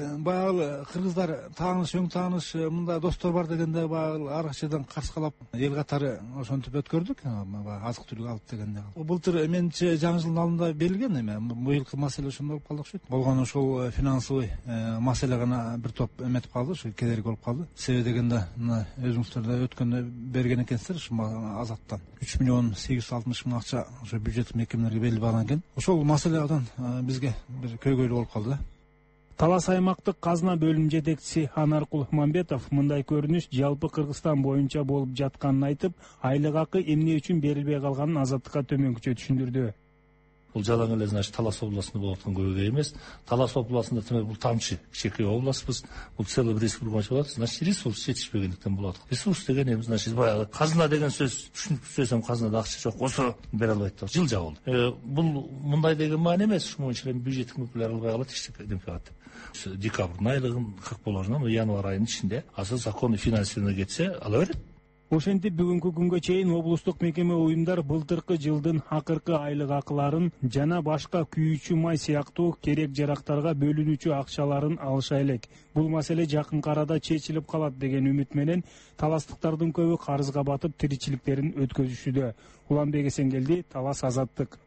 S19: баягы кыргыздар тааныш, өң тааныш мында достор бар дегенде баягы аракчыдан каршылап эл катары ошентип өткөрдүк, азык түлүк алып дегенде. Былтыр менимче жаңы жылдын алдында берилген эме, быйылкы маселе ошондой болуп калды окшойт. Болгону ошол финансовый маселе гана бир топ эметип калды, ошо кедерги болуп калды. Себеби дегенде мына өзүңүздөр да өткөндө берген экенсиздер ушу Азаттан 3 миллион 860 миң акча ошо бюджет мекемелерге берилип алган экен. Ошол маселеден бизге бир көйгөйлүү болуп калды да.
S18: Талас аймактык казына бөлүм жетекчиси Анаркул Мамбетов мындай көрүнүш жалпы Кыргызстан боюнча болуп жатканын айтып, айлык акы эмне үчүн берилбей калганын Азаттыкка төмөнкүчө түшүндүрдү.
S20: Бул жалаң эле Талас областында болуп аткан көйгөй эмес. Талас областында демек бул тамчы кичинекей областбыз. Бул целый республика болот. Ресурс жетишпегендиктен болот. Ресурс деген эми баягы казына деген сөз түшүнүп сөзсөм казынада акча жок. Осо бере албайт деп жыл жабылды. Бул мындай деген маани эмес. Ушун боюнча бюджеттик мекемелер албай калат, эчтеке калат. Декабрдын айлыгын 40 болорунан январь айынын ичинде азыр законный финансирование кетсе ала берет.
S18: Ошентип бүгүнкү күнгө чейин облустук мекеме уюмдар былтыркы жылдын акыркы айлык акыларын жана башка күйүүчү май сыяктуу керек жарактарга бөлүнүүчү акчаларын алыша элек. Бул маселе жакын арада чечилип калат деген үмүт менен таластыктардын көбү карызга батып тиричиликтерин өткөзүшүдө. Уланбек Эсенгелди, Талас, Азаттык.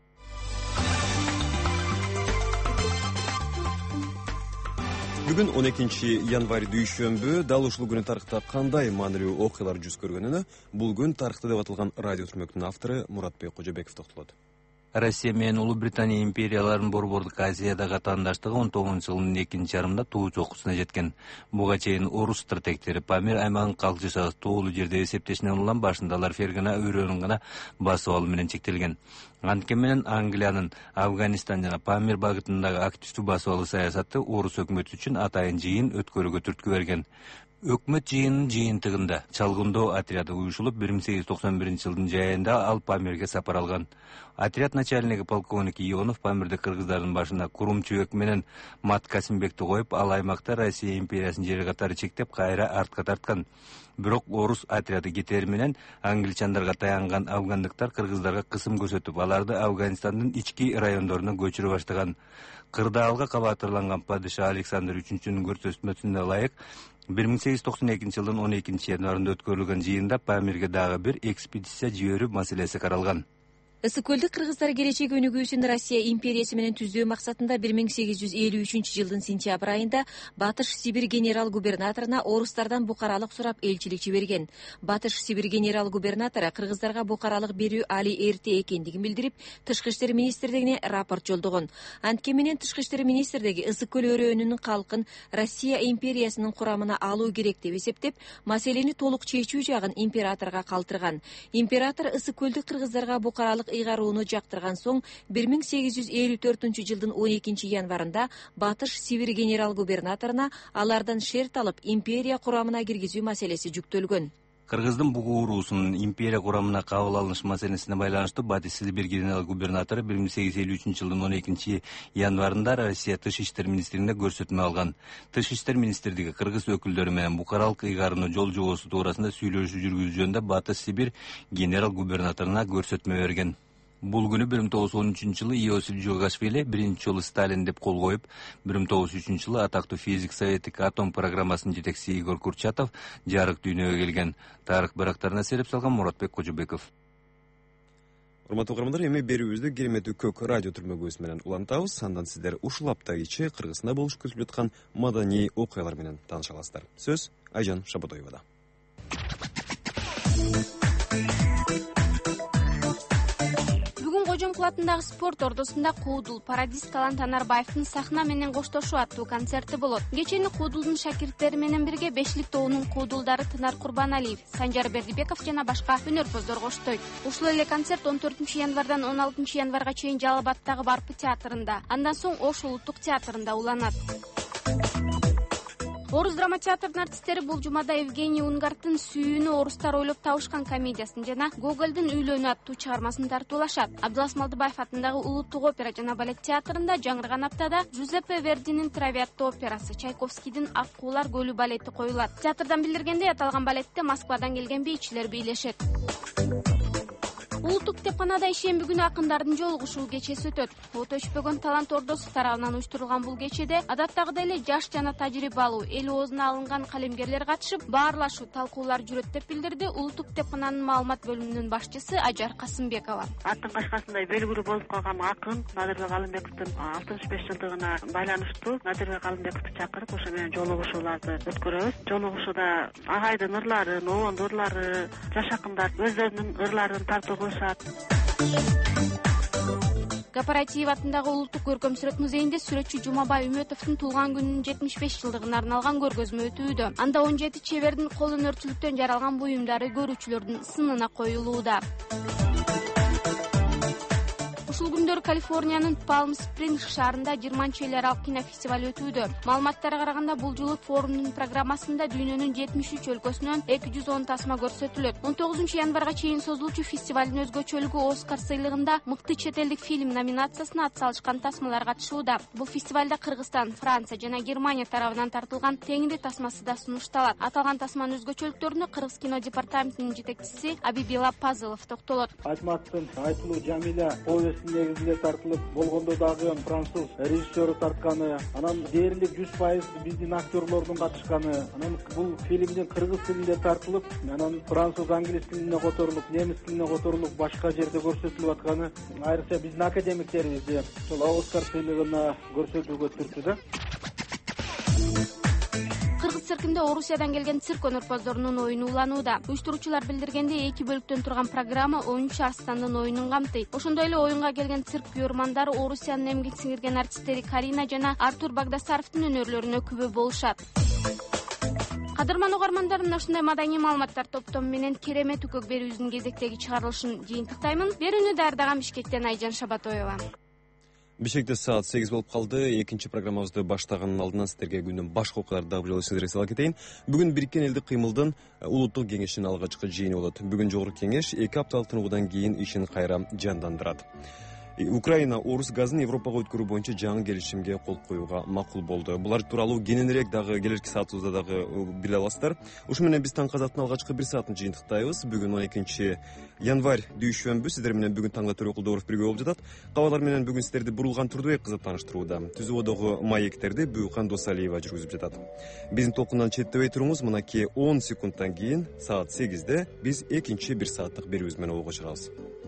S1: Бүгүн 12 январь дүйшөмбү, дал ушул күнү тарыхта кандай маанилүү окуялар жүз көргөнүнө бул күн тарыхта деп аталган радио түрмөктүн автору Муратбек Кожобеков токтолот.
S21: Россия менен Улуу Британия империяларынын Борбордук Азиядагы атаандаштыгы 19-жылдын экинчи жарымында туу чокусуна жеткен. Буга чейин орус стратегтери Памир аймагын калк жашагыс тоолуу жерде эсептешинен улам башында алар Фергана өрөөнүн гана басып алуу менен чектелген. Анткен менен Англиянын Афганистан жана Памир багытындагы активдүү басып алуу саясаты орус өкмөтү үчүн атайын жыйын өткөрүүгө түрткү берген. Өкмөт жыйынынын жыйынтыгында чалгындоо отряды уюшулуп 1891-жылдын жайында ал Памирге сапар алган. Отряд начальниги полковник Ионов Памирде кыргыздардын башына Курумчубек менен Мат Касимбекти коюп, ал аймакта Россия империясынын жери катары чектеп кайра артка тарткан. Бирок орус отряды кетери менен англичандарга таянган афгандыктар кыргыздарга кысым көрсөтүп, аларды Афганистандын ички райондоруна көчүрө баштаган. Кырдаалга кабатырланган падыша Александр III көрсөтмөсүнө ылайык 1892-жылдын 12-январында өткөрүлгөн жыйында Памирге дагы бир экспедиция жиберүү маселеси каралган.
S10: Ысык көлдү кыргыздар келечек өнүгүүсүн Россия империясы менен түзүү максатында 1853-жылдын сентябрь айында Батыш Сибирь генерал-губернаторуна орустардан букаралык сурап элчилик жиберген. Батыш Сибирь генерал-губернатору кыргыздарга букаралык берүү али эрте экендигин билдирип, Тышкы иштер министрлигине рапорт жолдогон. Анткен менен Тышкы иштер министрлиги Ысык көл өрөөнүнүн калкын Россия империясынын курамына алуу керек деп эсептеп, маселени толук чечүү жагын императорго калтырган. Император Ысык көлдү кыргыздарга букаралык ыйгарууну жактырган соң 1854-жылдын 12-январында Батыш Сибирь генерал-губернаторуна алардан шерт алып империя курамына киргизүү маселеси жүктөлгөн.
S21: Кыргыздын бугу уруусунун империя курамына кабыл алыныш маселесине байланыштуу Батыш Сибирь генерал-губернатору 1853-жылдын 12-январында Россия Тышкы иштер министрлигине көрсөтмө алган. Тышкы иштер министрлиги кыргыз өкүлдөрү менен букаралык ыйгарууну жол жобосу туурасында сүйлөшүү жүргүзүү жөнүндө Батыш Сибирь генерал-губернаторуна көрсөтмө берген. Бул күнү 1913-жылы Иосиф Джугашвили биринчи жолу Сталин деп кол коюп, 1903-жылы атактуу физик советик атом программасынын жетекчиси Игорь Курчатов жарык дүйнөгө келген. Тарых барактарына сереп салган Муратбек Кожобеков.
S1: Урматтуу угармандар, эми берүүбүздү кереметтүү көк радио түрмөгүбүз менен улантабыз. Андан сиздер ушул апта ичи Кыргызстанда болуп өтүп жаткан маданий окуялар менен тааныша аласыздар. Сөз Айжан Шабадоевада.
S22: Кожомкул атындагы спорт ордосунда Куудул Парадис Калан Танарбаевдин сахна менен коштошуу аттуу концерти болот. Кечени Куудулдун шакирттери менен бирге Бешлик тобунун куудулдары Тынар Курбаналиев, Санжар Бердибеков жана башка өнөрпөздөр коштойт. Ушул эле концерт 14-январдан 16-январга чейин Жалал Абаддагы Барпы театрында, андан соң Ош улуттук театрында уланат. Орус драма театрынын артисттери бул жумада Евгений Унгардтын Сүйүүнү орустар ойлоп табышкан комедиясын жана Гогольдун Үйлөнүү аттуу чыгармасын тартуулашат. Абдулас Малдыбаев атындагы Улуттук опера жана балет театрында жаңырган аптада Жузеппе Вердинин Травиатта операсы, Чайковскийдин Ак куулар көлү балети коюлат. Театрдан билдиргендей, аталган балетте Москвадан келген бийчилер бийлешет. Улуттук китепканада ишемби күнү акындардын жолугушуу кечеси өтөт. Ото өчпөгөн талант ордосу тарабынан уюштурулган бул кечеде адаттагыдай эле жаш жана тажрыйбалуу эл оозуна алынган калемгерлер катышып, баарлашуу, талкуулар жүрөт деп билдирди Улуттук китепкананын маалымат бөлүмүнүн башчысы Ажар Касымбекова.
S23: Аттын качкасындай белгилүү болуп калган акын Надырбек Алымбековдун 65 жылдыгына байланыштуу Надырбек Алымбековду чакырып, ошо менен жолугушууларды өткөрөбүз. Жолугушууда агайдын ырлары, ноонун ырлары, жаш акындар өздөрүнүн ырларын тартуулашат.
S22: Кооператив атындагы Улуттук көркөм сүрөт музейинде сүрөтчү Жумабай Үмөтовдун туулган күнүнүн 75 жылдыгына арналган көргөзмө өтүүдө. Анда 17 чебердин кол өнөрчүлүктөн жаралган буюмдары көрүүчүлөрдүн сынына коюлууда. Ушул күндөрү Калифорниянын Палм Спрингс шаарында 20-эл эл аралык кинофестиваль өтүүдө. Маалыматтарга караганда бул жолу форумдун программасында дүйнөнүн 73 өлкөсүнөн 210 тасма көрсөтүлөт. 19-январга чейин созулуучу фестивалдын өзгөчөлүгү Оскар сыйлыгында мыкты чет элдик фильм номинациясына ат салышкан тасмалар катышууда. Бул фестивалда Кыргызстан, Франция жана Германия тарабынан тартылган теңири тасмасы да сунушталат. Аталган тасманын өзгөчөлүктөрүнө Кыргыз кино департаментинин жетекчиси Абибила Пазылов токтолот.
S24: Айтматтын Айтылуу Жамиля повестин негизинде тартылып болгондо дагы француз режиссеру тартканы, анан дээрлик 100% биздин актерлордун катышканы, анан бул фильмдин кыргыз тилинде тартылып, анан француз англис тилине которулуп, немис тилине которулуп, башка жерде көрсөтүлүп атканы, айрыкча биздин академиктерибизди ушул Оскар сыйлыгына көрсөтүүгө түрттү да.
S22: циркинде Орусиядан келген цирк өнөрпоздорунун оюну уланууда. Уюштуруучулар билдиргендей, 2 бөлүктөн турган программа оюнчу Арстандын оюнун камтыйт. Ошондой эле оюнга келген цирк күйөрмандары Орусиянын эмгек сиңирген артисттери Карина жана Артур Багдасаровдун өнөрлөрүнө күбө болушат. Кадырман угармандар, мына ушундай маданий маалыматтар топтому менен керемет үкөк берүүбүздүн кезектеги чыгарылышын жыйынтыктаймын. Берүүнү даярдаган Бишкектен Айжан Шабатоева.
S1: Бишкекте саат 8 болуп калды. Экинчи программабызды баштаганын алдынан сиздерге күндүн башка окуяларды дагы жолу эсиңизге сала кетейин. Бүгүн Бириккен Элдик кыймылдын улуттук кеңешинин алгачкы жыйыны болот. Бүгүн жогорку кеңеш 2 апталык тынуудан кийин ишин кайра жандандырат. Украина орус газын Европага өткөрүү боюнча жаңы келишимге кол коюуга макул болду. Булар тууралуу кененирээк дагы келерки саатыбызда дагы биле аласыздар. Ушу менен биз таң казаттын алгачкы 1 саатын жыйынтыктайбыз. Бүгүн 12 январь дүйшөмбү. Сиздер менен бүгүн таңда Төрөкул Кулдоров бирге болуп жатат. Кабарлар менен бүгүн сиздерди Бурулган Турдубек кызы тааныштырууда. Түзүүдөгү маектерди Буюкан Досалиева жүргүзүп жатат. Биздин толкундан четтебей туруңуз. Мынакей 10 секундтан кийин саат 8де биз экинчи 1 сааттык берүүбүз менен ого чыгабыз.